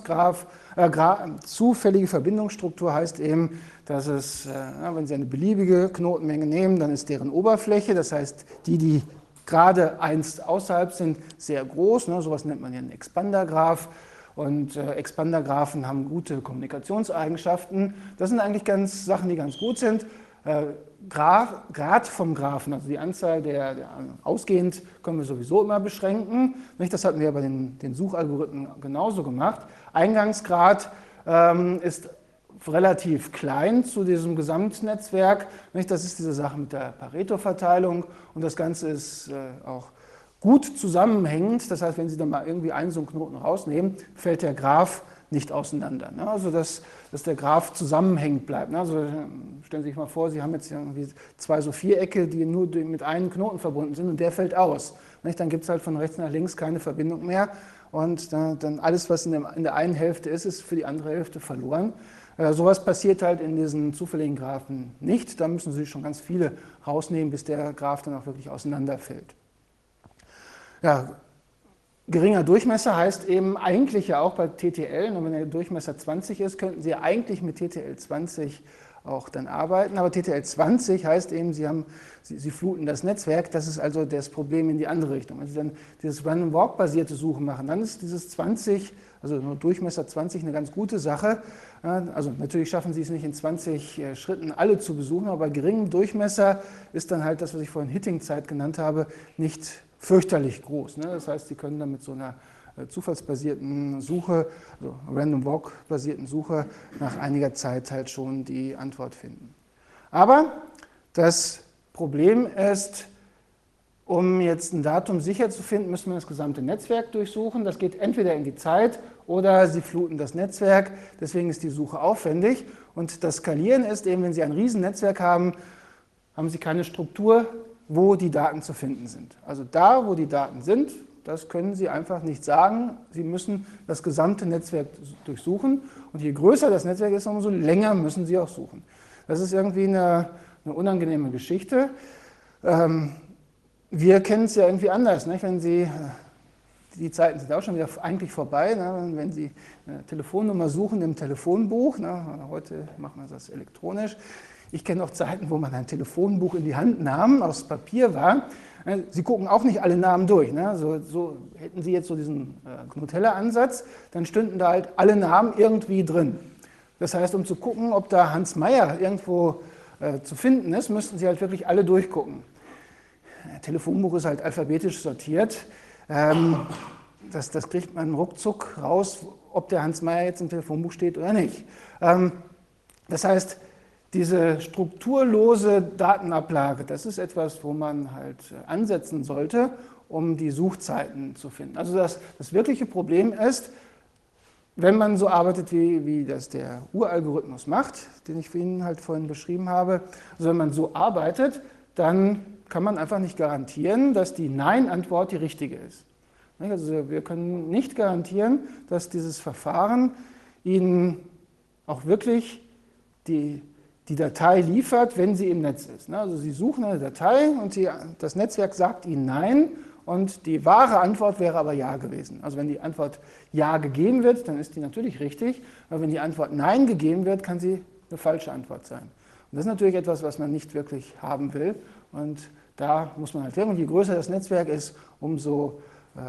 Verbindungsstruktur heißt eben, dass es, wenn Sie eine beliebige Knotenmenge nehmen, dann ist deren Oberfläche, das heißt die gerade einst außerhalb sind, sehr groß. Ne? Sowas nennt man ja einen Expandergraph. Und Expandergraphen haben gute Kommunikationseigenschaften. Das sind eigentlich Sachen, die ganz gut sind. Grad vom Graphen, also die Anzahl der ausgehend, können wir sowieso immer beschränken. Das hatten wir bei den Suchalgorithmen genauso gemacht. Eingangsgrad ist relativ klein zu diesem Gesamtnetzwerk. Das ist diese Sache mit der Pareto-Verteilung und das Ganze ist auch gut zusammenhängend. Das heißt, wenn Sie dann mal irgendwie einen so einen Knoten rausnehmen, fällt der Graph nicht auseinander. Also dass der Graph zusammenhängend bleibt. Also stellen Sie sich mal vor, Sie haben jetzt irgendwie zwei so Vierecke, die nur mit einem Knoten verbunden sind und der fällt aus. Dann gibt es halt von rechts nach links keine Verbindung mehr und dann alles, was in der einen Hälfte ist für die andere Hälfte verloren. Sowas passiert halt in diesen zufälligen Graphen nicht. Da müssen Sie schon ganz viele rausnehmen, bis der Graph dann auch wirklich auseinanderfällt. Ja, geringer Durchmesser heißt eben eigentlich ja auch bei TTL, und wenn der Durchmesser 20 ist, könnten Sie eigentlich mit TTL 20 auch dann arbeiten. Aber TTL 20 heißt eben, Sie fluten das Netzwerk. Das ist also das Problem in die andere Richtung. Wenn Sie dann dieses Random Walk-basierte Suchen machen, dann ist dieses 20, also nur Durchmesser 20, eine ganz gute Sache. Also natürlich schaffen Sie es nicht in 20 Schritten alle zu besuchen, aber bei geringem Durchmesser ist dann halt das, was ich vorhin Hitting-Zeit genannt habe, nicht fürchterlich groß. Das heißt, Sie können dann mit so einer zufallsbasierten Suche, also Random Walk-basierten Suche, nach einiger Zeit halt schon die Antwort finden. Aber das Problem ist, um jetzt ein Datum sicher zu finden, müssen wir das gesamte Netzwerk durchsuchen. Das geht entweder in die Zeit oder Sie fluten das Netzwerk. Deswegen ist die Suche aufwendig. Und das Skalieren ist eben, wenn Sie ein Riesennetzwerk haben, haben Sie keine Struktur, wo die Daten zu finden sind. Also da, wo die Daten sind, das können Sie einfach nicht sagen. Sie müssen das gesamte Netzwerk durchsuchen. Und je größer das Netzwerk ist, umso länger müssen Sie auch suchen. Das ist irgendwie eine unangenehme Geschichte. Wir kennen es ja irgendwie anders. Nicht? Wenn Sie, die Zeiten sind auch schon wieder eigentlich vorbei, ne? Wenn Sie eine Telefonnummer suchen im Telefonbuch, ne? Heute macht man das elektronisch. Ich kenne auch Zeiten, wo man ein Telefonbuch in die Hand nahm, aus Papier war. Sie gucken auch nicht alle Namen durch. Ne? So hätten Sie jetzt so diesen Knut-Heller-Ansatz, dann stünden da halt alle Namen irgendwie drin. Das heißt, um zu gucken, ob da Hans Meyer irgendwo zu finden ist, müssten Sie halt wirklich alle durchgucken. Ein Telefonbuch ist halt alphabetisch sortiert. Das kriegt man ruckzuck raus, ob der Hans Meyer jetzt im Telefonbuch steht oder nicht. Das heißt, diese strukturlose Datenablage, das ist etwas, wo man halt ansetzen sollte, um die Suchzeiten zu finden. Also das wirkliche Problem ist, wenn man so arbeitet, wie das der Uralgorithmus macht, den ich für Ihnen halt vorhin beschrieben habe, also wenn man so arbeitet, dann kann man einfach nicht garantieren, dass die Nein-Antwort die richtige ist. Also wir können nicht garantieren, dass dieses Verfahren Ihnen auch wirklich die Datei liefert, wenn sie im Netz ist. Also Sie suchen eine Datei und das Netzwerk sagt Ihnen Nein und die wahre Antwort wäre aber Ja gewesen. Also wenn die Antwort Ja gegeben wird, dann ist die natürlich richtig, aber wenn die Antwort Nein gegeben wird, kann sie eine falsche Antwort sein. Und das ist natürlich etwas, was man nicht wirklich haben will und da muss man halt lernen. Und je größer das Netzwerk ist, umso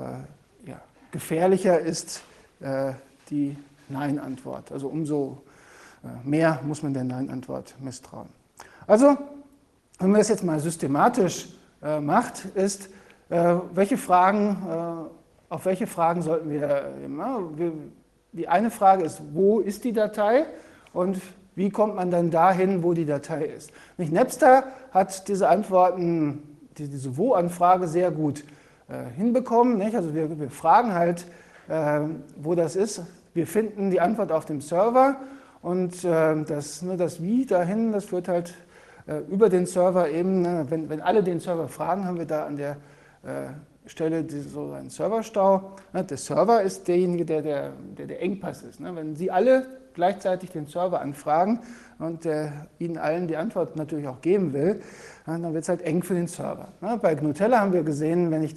gefährlicher ist die Nein-Antwort. Also umso mehr muss man der Nein-Antwort misstrauen. Also, wenn man das jetzt mal systematisch macht, ist, auf welche Fragen sollten wir immer? Die eine Frage ist, wo ist die Datei und wie kommt man dann dahin, wo die Datei ist? Napster hat diese Antworten, diese Wo-Anfrage sehr gut hinbekommen. Nicht? Also wir fragen halt, wo das ist. Wir finden die Antwort auf dem Server und das Wie dahin, das führt halt über den Server eben, wenn alle den Server fragen, haben wir da an der Stelle so einen Serverstau. Der Server ist derjenige, der Engpass ist. Wenn Sie alle gleichzeitig den Server anfragen und Ihnen allen die Antwort natürlich auch geben will, dann wird es halt eng für den Server. Bei GNUtella haben wir gesehen, wenn ich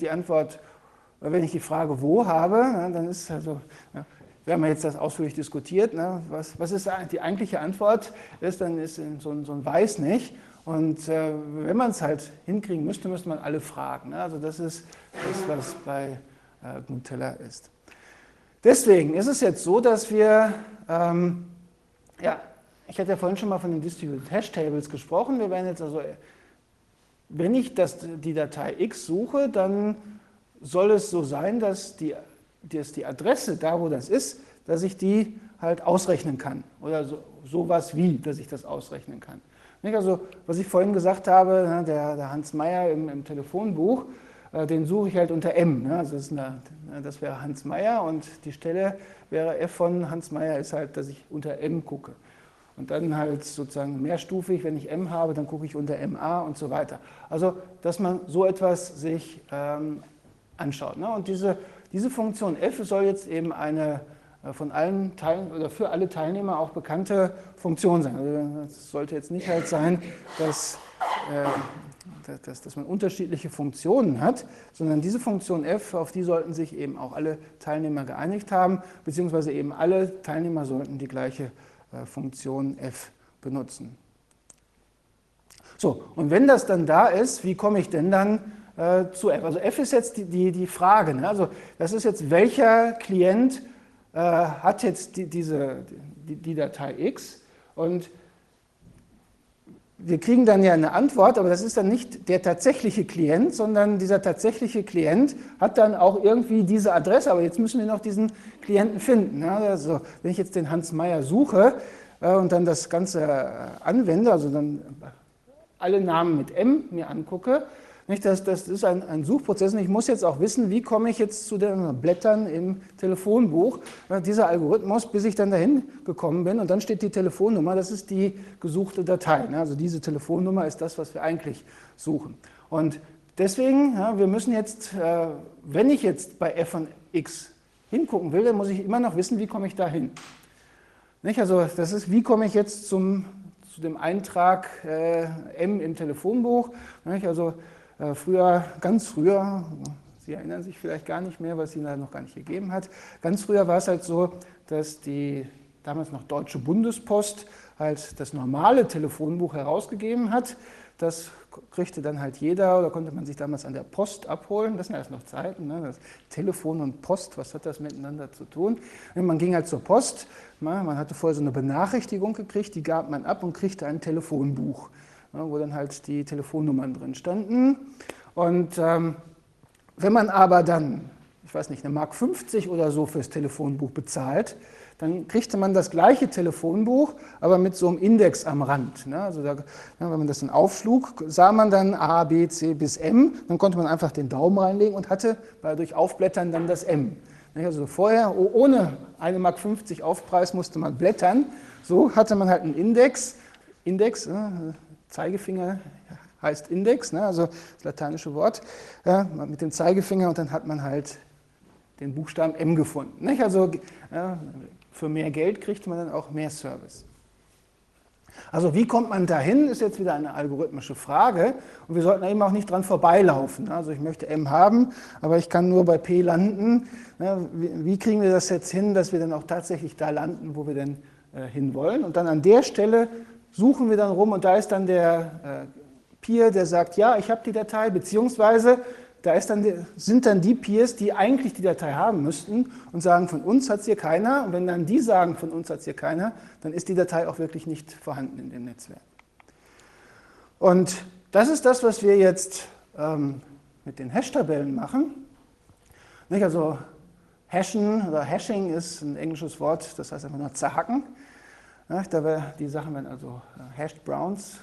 die Frage wo habe, dann ist also, wir haben jetzt das ausführlich diskutiert, was ist die eigentliche Antwort ist, dann ist so ein Weiß nicht. Und wenn man es halt hinkriegen müsste man alle fragen. Also das ist das, was bei GNUtella ist. Deswegen ist es jetzt so, dass wir, ich hatte ja vorhin schon mal von den Distributed Hash Tables gesprochen. Wir werden jetzt also, wenn ich die Datei x suche, dann soll es so sein, dass die Adresse, da wo das ist, dass ich die halt ausrechnen kann. Oder sowas wie, dass ich das ausrechnen kann. Also, was ich vorhin gesagt habe, der Hans Meyer im Telefonbuch, den suche ich halt unter M. Also das wäre Hans Meyer und die Stelle wäre f von Hans Meyer ist halt, dass ich unter M gucke. Und dann halt sozusagen mehrstufig, wenn ich M habe, dann gucke ich unter MA und so weiter. Also, dass man so etwas sich anschaut. Und diese Funktion f soll jetzt eben eine von allen oder für alle Teilnehmer auch bekannte Funktion sein. Also es sollte jetzt nicht halt sein, dass man unterschiedliche Funktionen hat, sondern diese Funktion f, auf die sollten sich eben auch alle Teilnehmer geeinigt haben, beziehungsweise eben alle Teilnehmer sollten die gleiche Funktion f benutzen. So, und wenn das dann da ist, wie komme ich denn dann zu f? Also f ist jetzt die Frage. Also das ist jetzt, welcher Klient hat jetzt die Datei x und wir kriegen dann ja eine Antwort, aber das ist dann nicht der tatsächliche Klient, sondern dieser tatsächliche Klient hat dann auch irgendwie diese Adresse, aber jetzt müssen wir noch diesen Klienten finden. Also wenn ich jetzt den Hans Meyer suche und dann das Ganze anwende, also dann alle Namen mit M mir angucke, das ist ein Suchprozess und ich muss jetzt auch wissen, wie komme ich jetzt zu den Blättern im Telefonbuch, dieser Algorithmus, bis ich dann dahin gekommen bin und dann steht die Telefonnummer, das ist die gesuchte Datei. Also diese Telefonnummer ist das, was wir eigentlich suchen. Und deswegen, wir müssen jetzt, wenn ich jetzt bei f von x hingucken will, dann muss ich immer noch wissen, wie komme ich da hin. Also das ist, wie komme ich jetzt zu dem Eintrag M im Telefonbuch. Also ganz früher, Sie erinnern sich vielleicht gar nicht mehr, weil es Ihnen da noch gar nicht gegeben hat, ganz früher war es halt so, dass die damals noch Deutsche Bundespost halt das normale Telefonbuch herausgegeben hat. Das kriegte dann halt jeder, oder konnte man sich damals an der Post abholen. Das sind erst noch Zeiten, das Telefon und Post, was hat das miteinander zu tun? Man ging halt zur Post, man hatte vorher so eine Benachrichtigung gekriegt, die gab man ab und kriegte ein Telefonbuch, wo dann halt die Telefonnummern drin standen. Und wenn man aber dann, ich weiß nicht, eine Mark 50 oder so fürs Telefonbuch bezahlt, dann kriegte man das gleiche Telefonbuch, aber mit so einem Index am Rand. Ne? Also da, ja, wenn man das dann aufschlug, sah man dann A, B, C bis M, dann konnte man einfach den Daumen reinlegen und hatte durch Aufblättern dann das M. Also vorher, ohne eine Mark 50 Aufpreis, musste man blättern. So hatte man halt einen Index, Zeigefinger heißt Index, ne, also das lateinische Wort, mit dem Zeigefinger, und dann hat man halt den Buchstaben M gefunden. Nicht? Also für mehr Geld kriegt man dann auch mehr Service. Also wie kommt man dahin, ist jetzt wieder eine algorithmische Frage, und wir sollten eben auch nicht dran vorbeilaufen. Also ich möchte M haben, aber ich kann nur bei P landen. Wie kriegen wir das jetzt hin, dass wir dann auch tatsächlich da landen, wo wir denn hinwollen? Und dann an der Stelle suchen wir dann rum, und da ist dann der Peer, der sagt, ja, ich habe die Datei, beziehungsweise da sind dann die Peers, die eigentlich die Datei haben müssten und sagen, von uns hat es hier keiner. Und wenn dann die sagen, von uns hat es hier keiner, dann ist die Datei auch wirklich nicht vorhanden in dem Netzwerk. Und das ist das, was wir jetzt mit den Hash-Tabellen machen. Nicht? Also Hashen oder Hashing ist ein englisches Wort, das heißt einfach nur zerhacken. Die Sachen werden also Hashed Browns,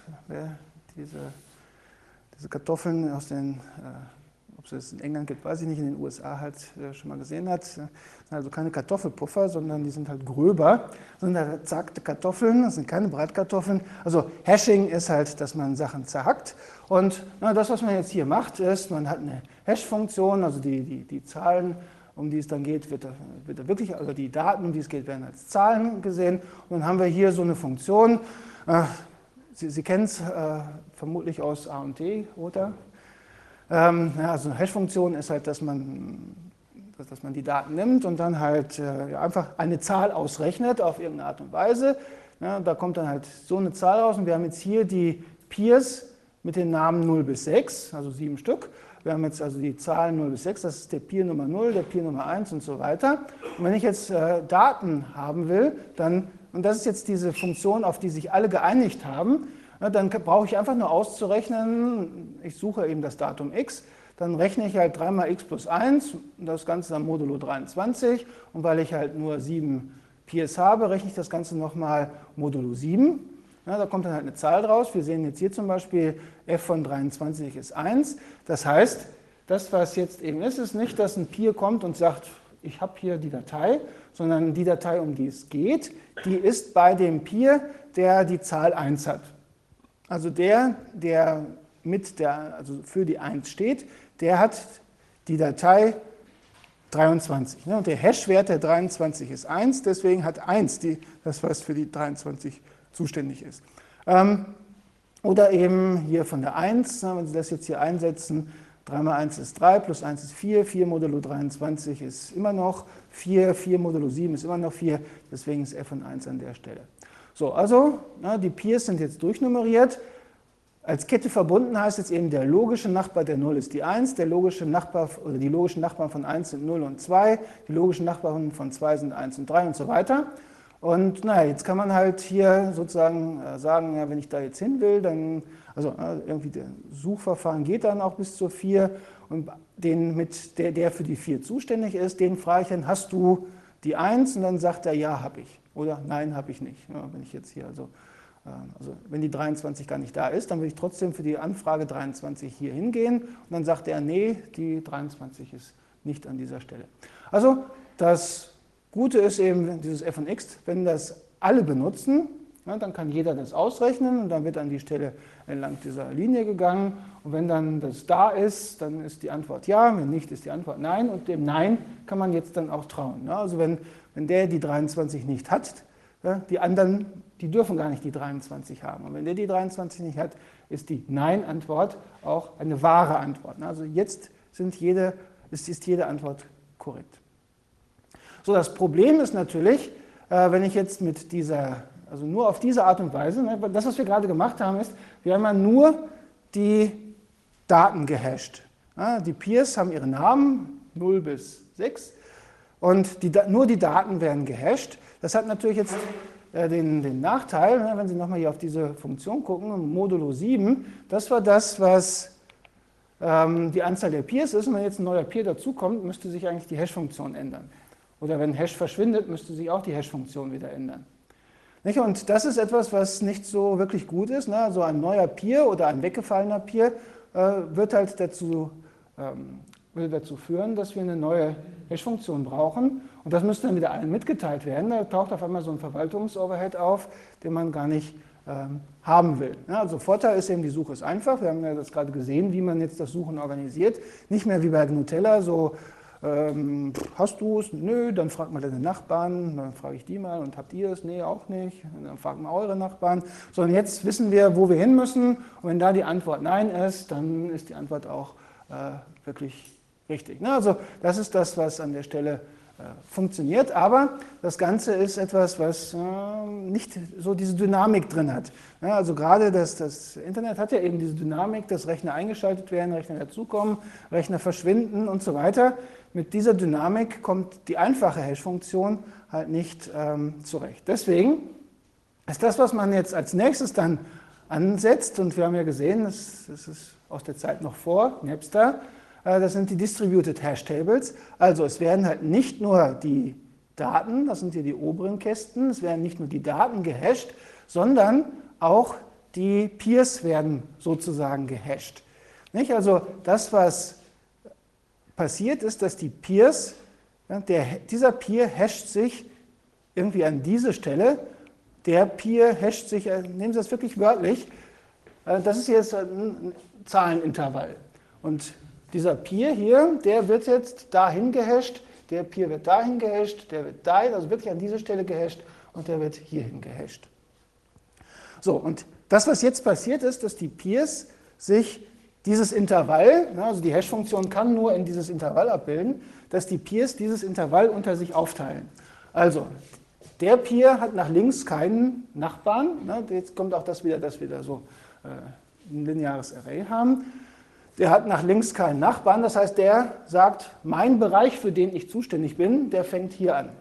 diese Kartoffeln aus den, ob es das in England gibt, weiß ich nicht, in den USA halt schon mal gesehen hat. Das sind also keine Kartoffelpuffer, sondern die sind halt gröber. Das sind halt zackte Kartoffeln, das sind keine Bratkartoffeln. Also Hashing ist halt, dass man Sachen zerhackt. Und das, was man jetzt hier macht, ist, man hat eine Hash-Funktion, also die Zahlen, um die es dann geht, wird da wirklich, also die Daten, um die es geht, werden als Zahlen gesehen. Und dann haben wir hier so eine Funktion. Sie kennen es vermutlich aus A und T, oder? Also eine Hash-Funktion ist halt, dass man die Daten nimmt und dann halt einfach eine Zahl ausrechnet auf irgendeine Art und Weise. Ja, da kommt dann halt so eine Zahl raus, und wir haben jetzt hier die Peers mit den Namen 0 bis 6, also 7 Stück. Wir haben jetzt also die Zahlen 0 bis 6, das ist der Peer Nummer 0, der Peer Nummer 1 und so weiter. Und wenn ich jetzt Daten haben will, und das ist jetzt diese Funktion, auf die sich alle geeinigt haben, dann brauche ich einfach nur auszurechnen, ich suche eben das Datum x, dann rechne ich halt 3 mal x plus 1, und das Ganze dann modulo 23, und weil ich halt nur 7 Peers habe, rechne ich das Ganze nochmal modulo 7. Ja, da kommt dann halt eine Zahl raus. Wir sehen jetzt hier zum Beispiel, f von 23 ist 1. Das heißt, das, was jetzt eben ist nicht, dass ein Peer kommt und sagt, ich habe hier die Datei, sondern die Datei, um die es geht, die ist bei dem Peer, der die Zahl 1 hat. Also der also für die 1 steht, der hat die Datei 23. Und der Hash-Wert der 23 ist 1, deswegen hat 1 das, was für die 23 zuständig ist. Oder eben hier von der 1, wenn Sie das jetzt hier einsetzen, 3 mal 1 ist 3, plus 1 ist 4, 4 modulo 23 ist immer noch 4, 4 modulo 7 ist immer noch 4, deswegen ist f von 1 an der Stelle. So, also die Peers sind jetzt durchnummeriert. Als Kette verbunden heißt jetzt eben, der logische Nachbar der 0 ist die 1, der logische Nachbar oder die logischen Nachbarn von 1 sind 0 und 2, die logischen Nachbarn von 2 sind 1 und 3 und so weiter. Und jetzt kann man halt hier sozusagen sagen, ja, wenn ich da jetzt hin will, dann, also irgendwie der Suchverfahren geht dann auch bis zur 4, und der für die 4 zuständig ist, den frage ich dann, hast du die 1? Und dann sagt er, ja, habe ich. Oder nein, habe ich nicht. Ja, wenn ich jetzt hier also wenn die 23 gar nicht da ist, dann will ich trotzdem für die Anfrage 23 hier hingehen, und dann sagt er, nee, die 23 ist nicht an dieser Stelle. Also das Gute ist eben dieses f von x, wenn das alle benutzen, dann kann jeder das ausrechnen, und dann wird an die Stelle entlang dieser Linie gegangen, und wenn dann das da ist, dann ist die Antwort ja, wenn nicht, ist die Antwort nein, und dem Nein kann man jetzt dann auch trauen. Also wenn der die 23 nicht hat, die anderen, die dürfen gar nicht die 23 haben. Und wenn der die 23 nicht hat, ist die Nein-Antwort auch eine wahre Antwort. Also jetzt ist jede Antwort korrekt. So, das Problem ist natürlich, wenn ich jetzt mit also nur auf diese Art und Weise, das, was wir gerade gemacht haben, ist, wir haben ja nur die Daten gehasht. Die Peers haben ihre Namen, 0 bis 6, und nur die Daten werden gehasht. Das hat natürlich jetzt den Nachteil, wenn Sie nochmal hier auf diese Funktion gucken, modulo 7, das war das, was die Anzahl der Peers ist. Und wenn jetzt ein neuer Peer dazukommt, müsste sich eigentlich die Hash-Funktion ändern. Oder wenn Hash verschwindet, müsste sich auch die Hash-Funktion wieder ändern. Und das ist etwas, was nicht so wirklich gut ist. Also ein neuer Peer oder ein weggefallener Peer wird halt würde dazu führen, dass wir eine neue Hash-Funktion brauchen. Und das müsste dann wieder allen mitgeteilt werden. Da taucht auf einmal so ein Verwaltungsoverhead auf, den man gar nicht haben will. Also Vorteil ist eben, die Suche ist einfach. Wir haben ja das gerade gesehen, wie man jetzt das Suchen organisiert. Nicht mehr wie bei Gnutella, so hast du es? Nö, dann fragt mal deine Nachbarn, dann frage ich die mal und habt ihr es? Nee, auch nicht. Und dann fragt mal eure Nachbarn. Sondern jetzt wissen wir, wo wir hin müssen. Und wenn da die Antwort Nein ist, dann ist die Antwort auch wirklich richtig. Also das ist das, was an der Stelle funktioniert, aber das Ganze ist etwas, was nicht so diese Dynamik drin hat. Also gerade das Internet hat ja eben diese Dynamik, dass Rechner eingeschaltet werden, Rechner dazukommen, Rechner verschwinden und so weiter. Mit dieser Dynamik kommt die einfache Hash-Funktion halt nicht zurecht. Deswegen ist das, was man jetzt als nächstes dann ansetzt, und wir haben ja gesehen, das ist aus der Zeit noch vor Napster, das sind die Distributed Hash Tables. Also es werden halt nicht nur die Daten, das sind hier die oberen Kästen, es werden nicht nur die Daten gehasht, sondern auch die Peers werden sozusagen gehasht. Also das, was passiert, ist, dass die Peers, dieser Peer hasht sich irgendwie an diese Stelle, der Peer hasht sich, nehmen Sie das wirklich wörtlich, das ist jetzt ein Zahlenintervall. Und dieser Peer hier, der wird jetzt dahin gehasht, der Peer wird dahin gehasht, der wird dahin, also wirklich an diese Stelle gehasht und der wird hierhin gehasht. So, und das, was jetzt passiert ist, dass die Peers sich dieses Intervall, also die Hash-Funktion kann nur in dieses Intervall abbilden, dass die Peers dieses Intervall unter sich aufteilen. Also, der Peer hat nach links keinen Nachbarn, jetzt kommt auch das wieder, dass wir da so ein lineares Array haben. Der hat nach links keinen Nachbarn, das heißt, der sagt, mein Bereich, für den ich zuständig bin, der fängt hier an.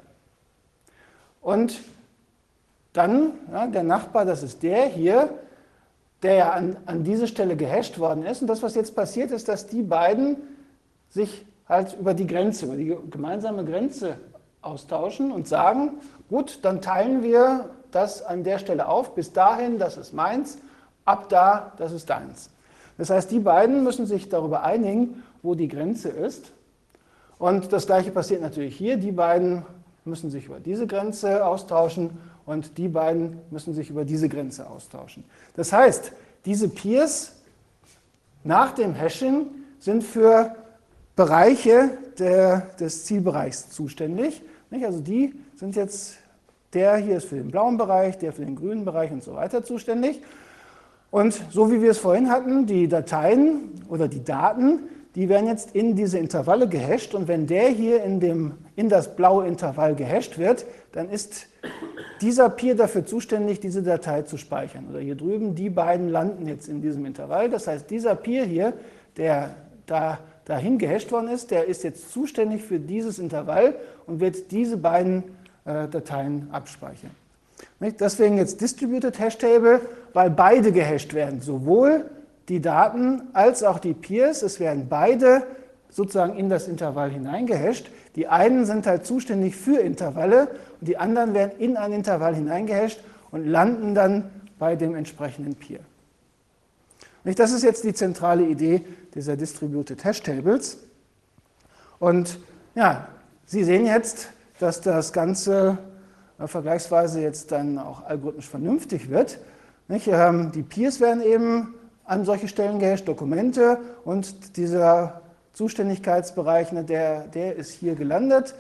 Und dann, der Nachbar, das ist der hier, der ja an diese Stelle gehasht worden ist. Und das, was jetzt passiert, ist, dass die beiden sich halt über die Grenze, über die gemeinsame Grenze austauschen und sagen, gut, dann teilen wir das an der Stelle auf, bis dahin, das ist meins, ab da, das ist deins. Das heißt, die beiden müssen sich darüber einigen, wo die Grenze ist. Und das Gleiche passiert natürlich hier. Die beiden müssen sich über diese Grenze austauschen und die beiden müssen sich über diese Grenze austauschen. Das heißt, diese Peers nach dem Hashing sind für Bereiche des Zielbereichs zuständig. Also die sind jetzt, der hier ist für den blauen Bereich, der für den grünen Bereich und so weiter zuständig. Und so wie wir es vorhin hatten, die Dateien oder die Daten, die werden jetzt in diese Intervalle gehasht. Und wenn der hier in das blaue Intervall gehasht wird, dann ist dieser Peer dafür zuständig, diese Datei zu speichern. Oder hier drüben, die beiden landen jetzt in diesem Intervall. Das heißt, dieser Peer hier, der dahin gehasht worden ist, der ist jetzt zuständig für dieses Intervall und wird diese beiden Dateien abspeichern. Deswegen jetzt Distributed Hash Table, weil beide gehasht werden, sowohl die Daten als auch die Peers. Es werden beide sozusagen in das Intervall hineingehasht. Die einen sind halt zuständig für Intervalle und die anderen werden in ein Intervall hineingehasht und landen dann bei dem entsprechenden Peer. Das ist jetzt die zentrale Idee dieser Distributed Hash Tables. Und ja, Sie sehen jetzt, dass das Ganze vergleichsweise jetzt dann auch algorithmisch vernünftig wird. Die Peers werden eben an solche Stellen gehasht, Dokumente, und dieser Zuständigkeitsbereich, der ist hier gelandet.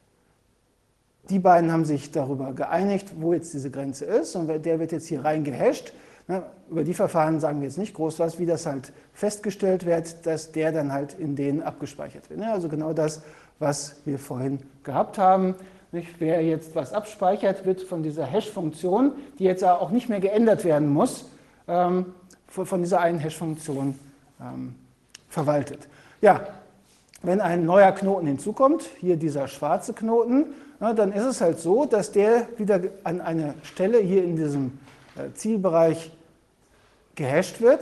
Die beiden haben sich darüber geeinigt, wo jetzt diese Grenze ist, und der wird jetzt hier rein gehasht. Über die Verfahren sagen wir jetzt nicht groß was, wie das halt festgestellt wird, dass der dann halt in denen abgespeichert wird. Also genau das, was wir vorhin gehabt haben. Wer jetzt was abspeichert, wird von dieser Hash-Funktion, die jetzt auch nicht mehr geändert werden muss, von dieser einen Hash-Funktion verwaltet. Ja, wenn ein neuer Knoten hinzukommt, hier dieser schwarze Knoten, dann ist es halt so, dass der wieder an eine Stelle hier in diesem Zielbereich gehasht wird.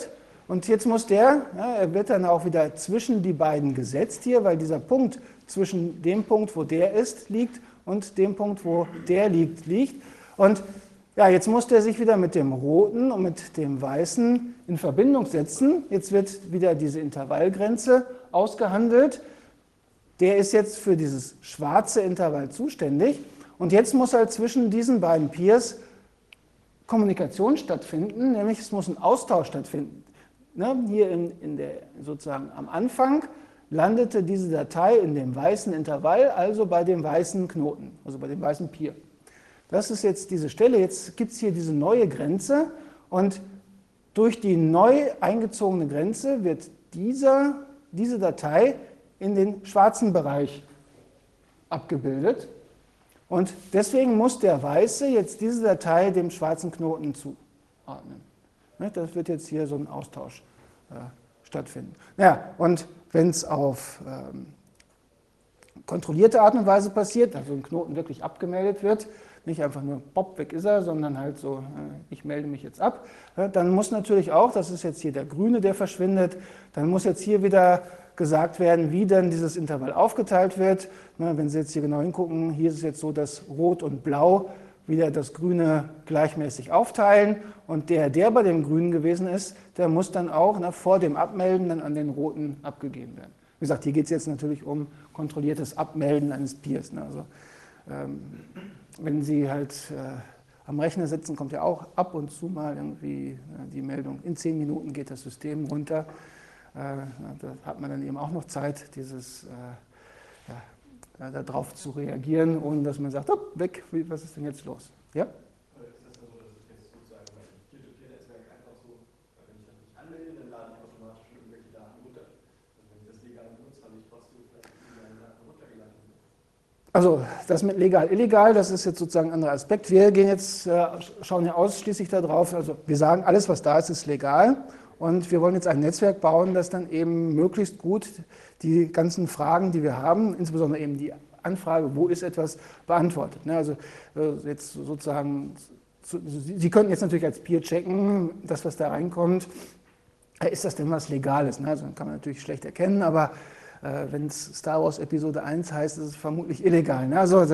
Und jetzt muss er wird dann auch wieder zwischen die beiden gesetzt hier, weil dieser Punkt zwischen dem Punkt, wo der ist, liegt und dem Punkt, wo der liegt. Und ja, jetzt muss der sich wieder mit dem roten und mit dem weißen in Verbindung setzen. Jetzt wird wieder diese Intervallgrenze ausgehandelt. Der ist jetzt für dieses schwarze Intervall zuständig. Und jetzt muss halt zwischen diesen beiden Peers Kommunikation stattfinden, nämlich es muss ein Austausch stattfinden. Hier sozusagen am Anfang landete diese Datei in dem weißen Intervall, also bei dem weißen Knoten, also bei dem weißen Peer. Das ist jetzt diese Stelle, jetzt gibt es hier diese neue Grenze und durch die neu eingezogene Grenze wird diese Datei in den schwarzen Bereich abgebildet und deswegen muss der Weiße jetzt diese Datei dem schwarzen Knoten zuordnen. Das wird jetzt hier so ein Austausch stattfinden. Ja, und wenn es auf kontrollierte Art und Weise passiert, also ein Knoten wirklich abgemeldet wird, nicht einfach nur pop, weg ist er, sondern halt so, ich melde mich jetzt ab, dann muss natürlich auch, das ist jetzt hier der Grüne, der verschwindet, dann muss jetzt hier wieder gesagt werden, wie denn dieses Intervall aufgeteilt wird. Wenn Sie jetzt hier genau hingucken, hier ist es jetzt so, dass Rot und Blau wieder das Grüne gleichmäßig aufteilen und der bei dem Grünen gewesen ist, der muss dann auch vor dem Abmelden dann an den Roten abgegeben werden. Wie gesagt, hier geht es jetzt natürlich um kontrolliertes Abmelden eines Peers. Also, wenn Sie halt am Rechner sitzen, kommt ja auch ab und zu mal irgendwie die Meldung, in 10 Minuten geht das System runter. Da hat man dann eben auch noch Zeit, darauf zu reagieren, ohne dass man sagt, oh, weg, was ist denn jetzt los? Ja? Ist das dann so, dass es jetzt sozusagen bei einem Peer-to-Peer-Netzwerk einfach so, wenn ich das nicht anmelde, dann lade ich automatisch irgendwelche Daten runter. Und wenn ich das legal benutze, habe ich trotzdem vielleicht illegale Daten runtergeladen. Also das mit legal, illegal, das ist jetzt sozusagen ein anderer Aspekt. Wir schauen ja ausschließlich darauf, also wir sagen, alles was da ist, ist legal. Und wir wollen jetzt ein Netzwerk bauen, das dann eben möglichst gut die ganzen Fragen, die wir haben, insbesondere eben die Anfrage, wo ist etwas, beantwortet. Also jetzt sozusagen, Sie könnten jetzt natürlich als Peer checken, das was da reinkommt, ist das denn was Legales? Also kann man natürlich schlecht erkennen, aber wenn es Star Wars Episode 1 heißt, ist es vermutlich illegal. Also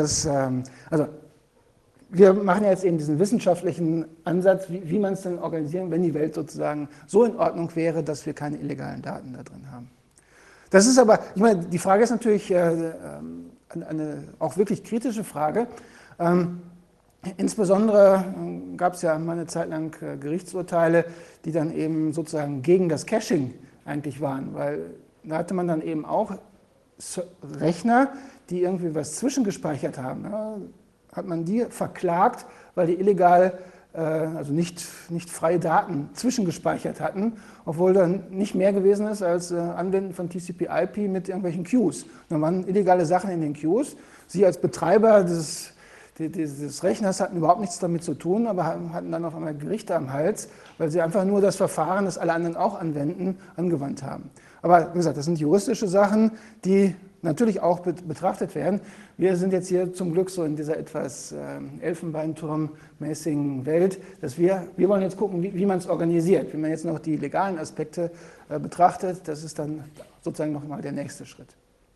wir machen ja jetzt eben diesen wissenschaftlichen Ansatz, wie man es dann organisieren, wenn die Welt sozusagen so in Ordnung wäre, dass wir keine illegalen Daten da drin haben. Das ist aber, ich meine, die Frage ist natürlich eine auch wirklich kritische Frage. Insbesondere gab es ja mal eine Zeit lang Gerichtsurteile, die dann eben sozusagen gegen das Caching eigentlich waren, weil da hatte man dann eben auch Rechner, die irgendwie was zwischengespeichert haben. Hat man die verklagt, weil die illegal, also nicht freie Daten zwischengespeichert hatten, obwohl dann nicht mehr gewesen ist als Anwenden von TCP/IP mit irgendwelchen Queues. Da waren illegale Sachen in den Queues. Sie als Betreiber dieses Rechners hatten überhaupt nichts damit zu tun, aber hatten dann auf einmal Gerichte am Hals, weil sie einfach nur das Verfahren, das alle anderen auch anwenden, angewandt haben. Aber wie gesagt, das sind juristische Sachen, die natürlich auch betrachtet werden. Wir sind jetzt hier zum Glück so in dieser etwas Elfenbeinturm-mäßigen Welt, dass wir wollen jetzt gucken, wie man es organisiert. Wenn man jetzt noch die legalen Aspekte betrachtet, das ist dann sozusagen nochmal der nächste Schritt.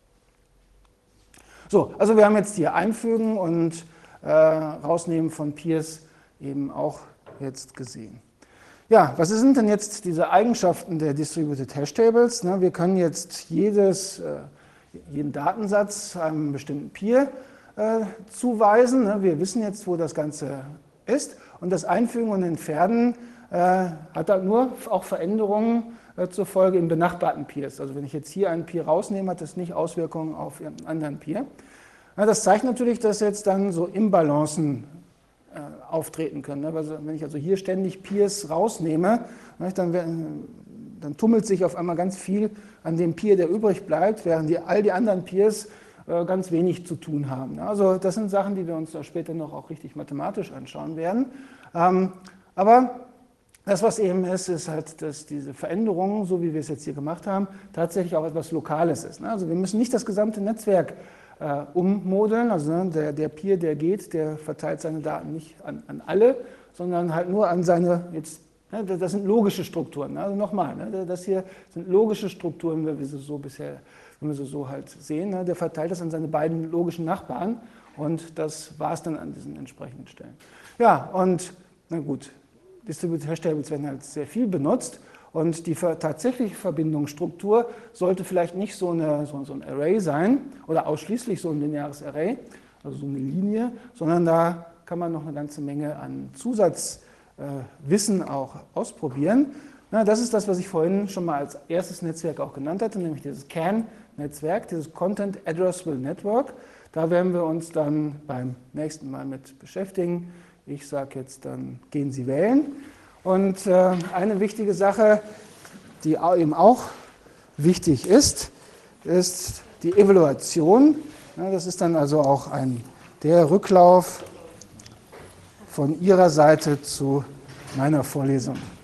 So, also wir haben jetzt hier Einfügen und Rausnehmen von Peers eben auch jetzt gesehen. Ja, was sind denn jetzt diese Eigenschaften der Distributed Hash Tables? Wir können jetzt jeden Datensatz einem bestimmten Peer zuweisen. Wir wissen jetzt, wo das Ganze ist. Und das Einfügen und Entfernen hat dann nur auch Veränderungen zur Folge in benachbarten Peers. Also wenn ich jetzt hier einen Peer rausnehme, hat das nicht Auswirkungen auf einen anderen Peer. Das zeigt natürlich, dass jetzt dann so Imbalancen auftreten können. Also wenn ich also hier ständig Peers rausnehme, dann tummelt sich auf einmal ganz viel an dem Peer, der übrig bleibt, während all die anderen Peers ganz wenig zu tun haben. Also das sind Sachen, die wir uns später noch auch richtig mathematisch anschauen werden. Aber das, was eben ist halt, dass diese Veränderungen, so wie wir es jetzt hier gemacht haben, tatsächlich auch etwas Lokales ist. Also wir müssen nicht das gesamte Netzwerk ummodeln, also der Peer, der geht, der verteilt seine Daten nicht an alle, sondern halt nur an seine jetzt Das sind logische Strukturen. Also nochmal, das hier sind logische Strukturen, wenn wir sie so bisher, wenn wir sie so halt sehen. Der verteilt das an seine beiden logischen Nachbarn und das war es dann an diesen entsprechenden Stellen. Ja, und na gut, Distributed Hash Tables werden halt sehr viel benutzt und die tatsächliche Verbindungsstruktur sollte vielleicht nicht so ein Array sein oder ausschließlich so ein lineares Array, also so eine Linie, sondern da kann man noch eine ganze Menge an Zusatzwissen auch ausprobieren. Na, das ist das, was ich vorhin schon mal als erstes Netzwerk auch genannt hatte, nämlich dieses CAN-Netzwerk, dieses Content Addressable Network. Da werden wir uns dann beim nächsten Mal mit beschäftigen. Ich sage jetzt dann, gehen Sie wählen. Und eine wichtige Sache, die eben auch wichtig ist, ist die Evaluation. Ja, das ist dann also auch der Rücklauf von Ihrer Seite zu meiner Vorlesung.